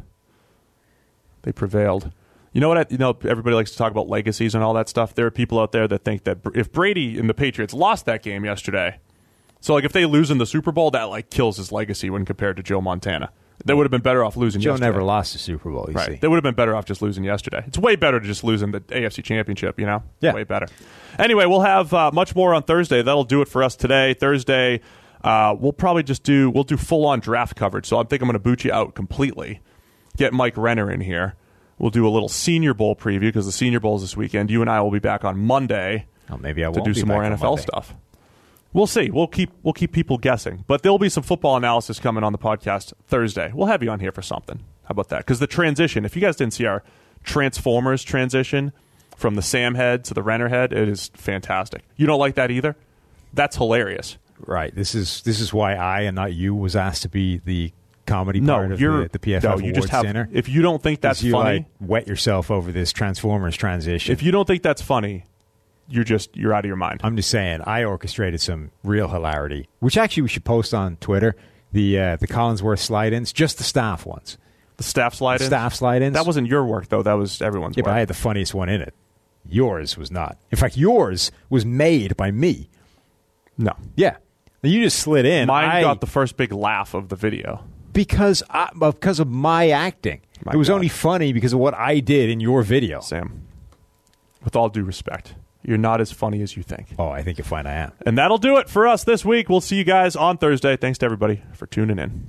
They prevailed. You know what? I, you know, everybody likes to talk about legacies and all that stuff. There are people out there that think that if Brady and the Patriots lost that game yesterday, so like if they lose in the Super Bowl, that like kills his legacy when compared to Joe Montana. They would have been better off losing Joe yesterday. never lost a Super Bowl, you Right. see. They would have been better off just losing yesterday. It's way better to just lose in the A F C Championship, you know? Yeah. Way better. Anyway, we'll have uh, much more on Thursday. That'll do it for us today. Thursday, uh, we'll probably just do, we'll do full-on draft coverage. So I think I'm going to boot you out completely. Get Mike Renner in here. We'll do a little Senior Bowl preview because the Senior Bowl is this weekend. You and I will be back on Monday Oh, maybe I to won't do be some back more on N F L Monday. stuff. We'll see. We'll keep we'll keep people guessing. But there'll be some football analysis coming on the podcast Thursday. We'll have you on here for something. How about that? Because the transition, if you guys didn't see our Transformers transition from the Sam head to the Renner head, it is fantastic. You don't like that either? That's hilarious. Right. This is this is why I and not you was asked to be the comedy No, part of you're the, the P F F no, Awards you just have. dinner. If you don't think that's you funny, like wet yourself over this Transformers transition. if you don't think that's funny, you're just you're out of your mind. I'm just saying, I orchestrated some real hilarity, which actually we should post on Twitter. The uh, the Collinsworth slide-ins, just the staff ones. The staff slide The in. staff slide-ins. That wasn't your work though. That was everyone's yeah, work. but I had the funniest one in it. Yours was not. In fact, yours was made by me. no. Yeah, you just slid in. Mine I, got the first big laugh of the video. because I, because of my acting. My it was God. only funny because of what I did in your video. Sam. with all due respect, you're not as funny as you think. Oh, I think you'll find I am. And that'll do it for us this week. We'll see you guys on Thursday. Thanks to everybody for tuning in.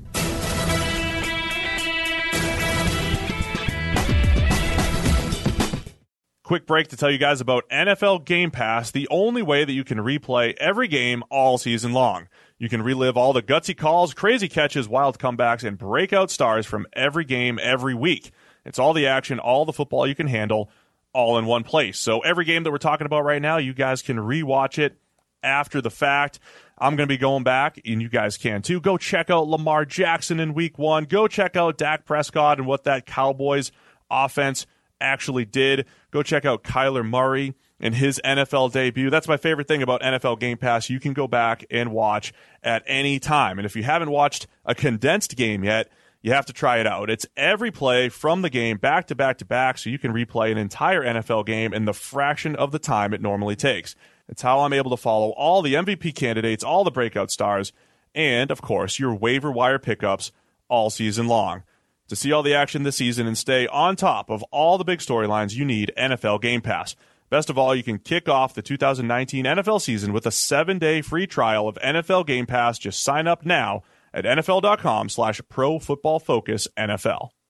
Quick break to tell you guys about N F L Game Pass, the only way that you can replay every game all season long. You can relive all the gutsy calls, crazy catches, wild comebacks, and breakout stars from every game every week. It's all the action, all the football you can handle, all in one place. So every game that we're talking about right now, you guys can rewatch it after the fact. I'm going to be going back, and you guys can too. Go check out Lamar Jackson in week one. Go check out Dak Prescott and what that Cowboys offense actually did. Go check out Kyler Murray and his N F L debut. That's my favorite thing about N F L Game Pass. You can go back and watch at any time. And if you haven't watched a condensed game yet, you have to try it out. It's every play from the game back to back to back, so you can replay an entire N F L game in the fraction of the time it normally takes. It's how I'm able to follow all the M V P candidates, all the breakout stars, and, of course, your waiver wire pickups all season long. To see all the action this season and stay on top of all the big storylines, you need N F L Game Pass. Best of all, you can kick off the two thousand nineteen N F L season with a seven-day free trial of N F L Game Pass. Just sign up now at N F L dot com slash Pro Football Focus N F L.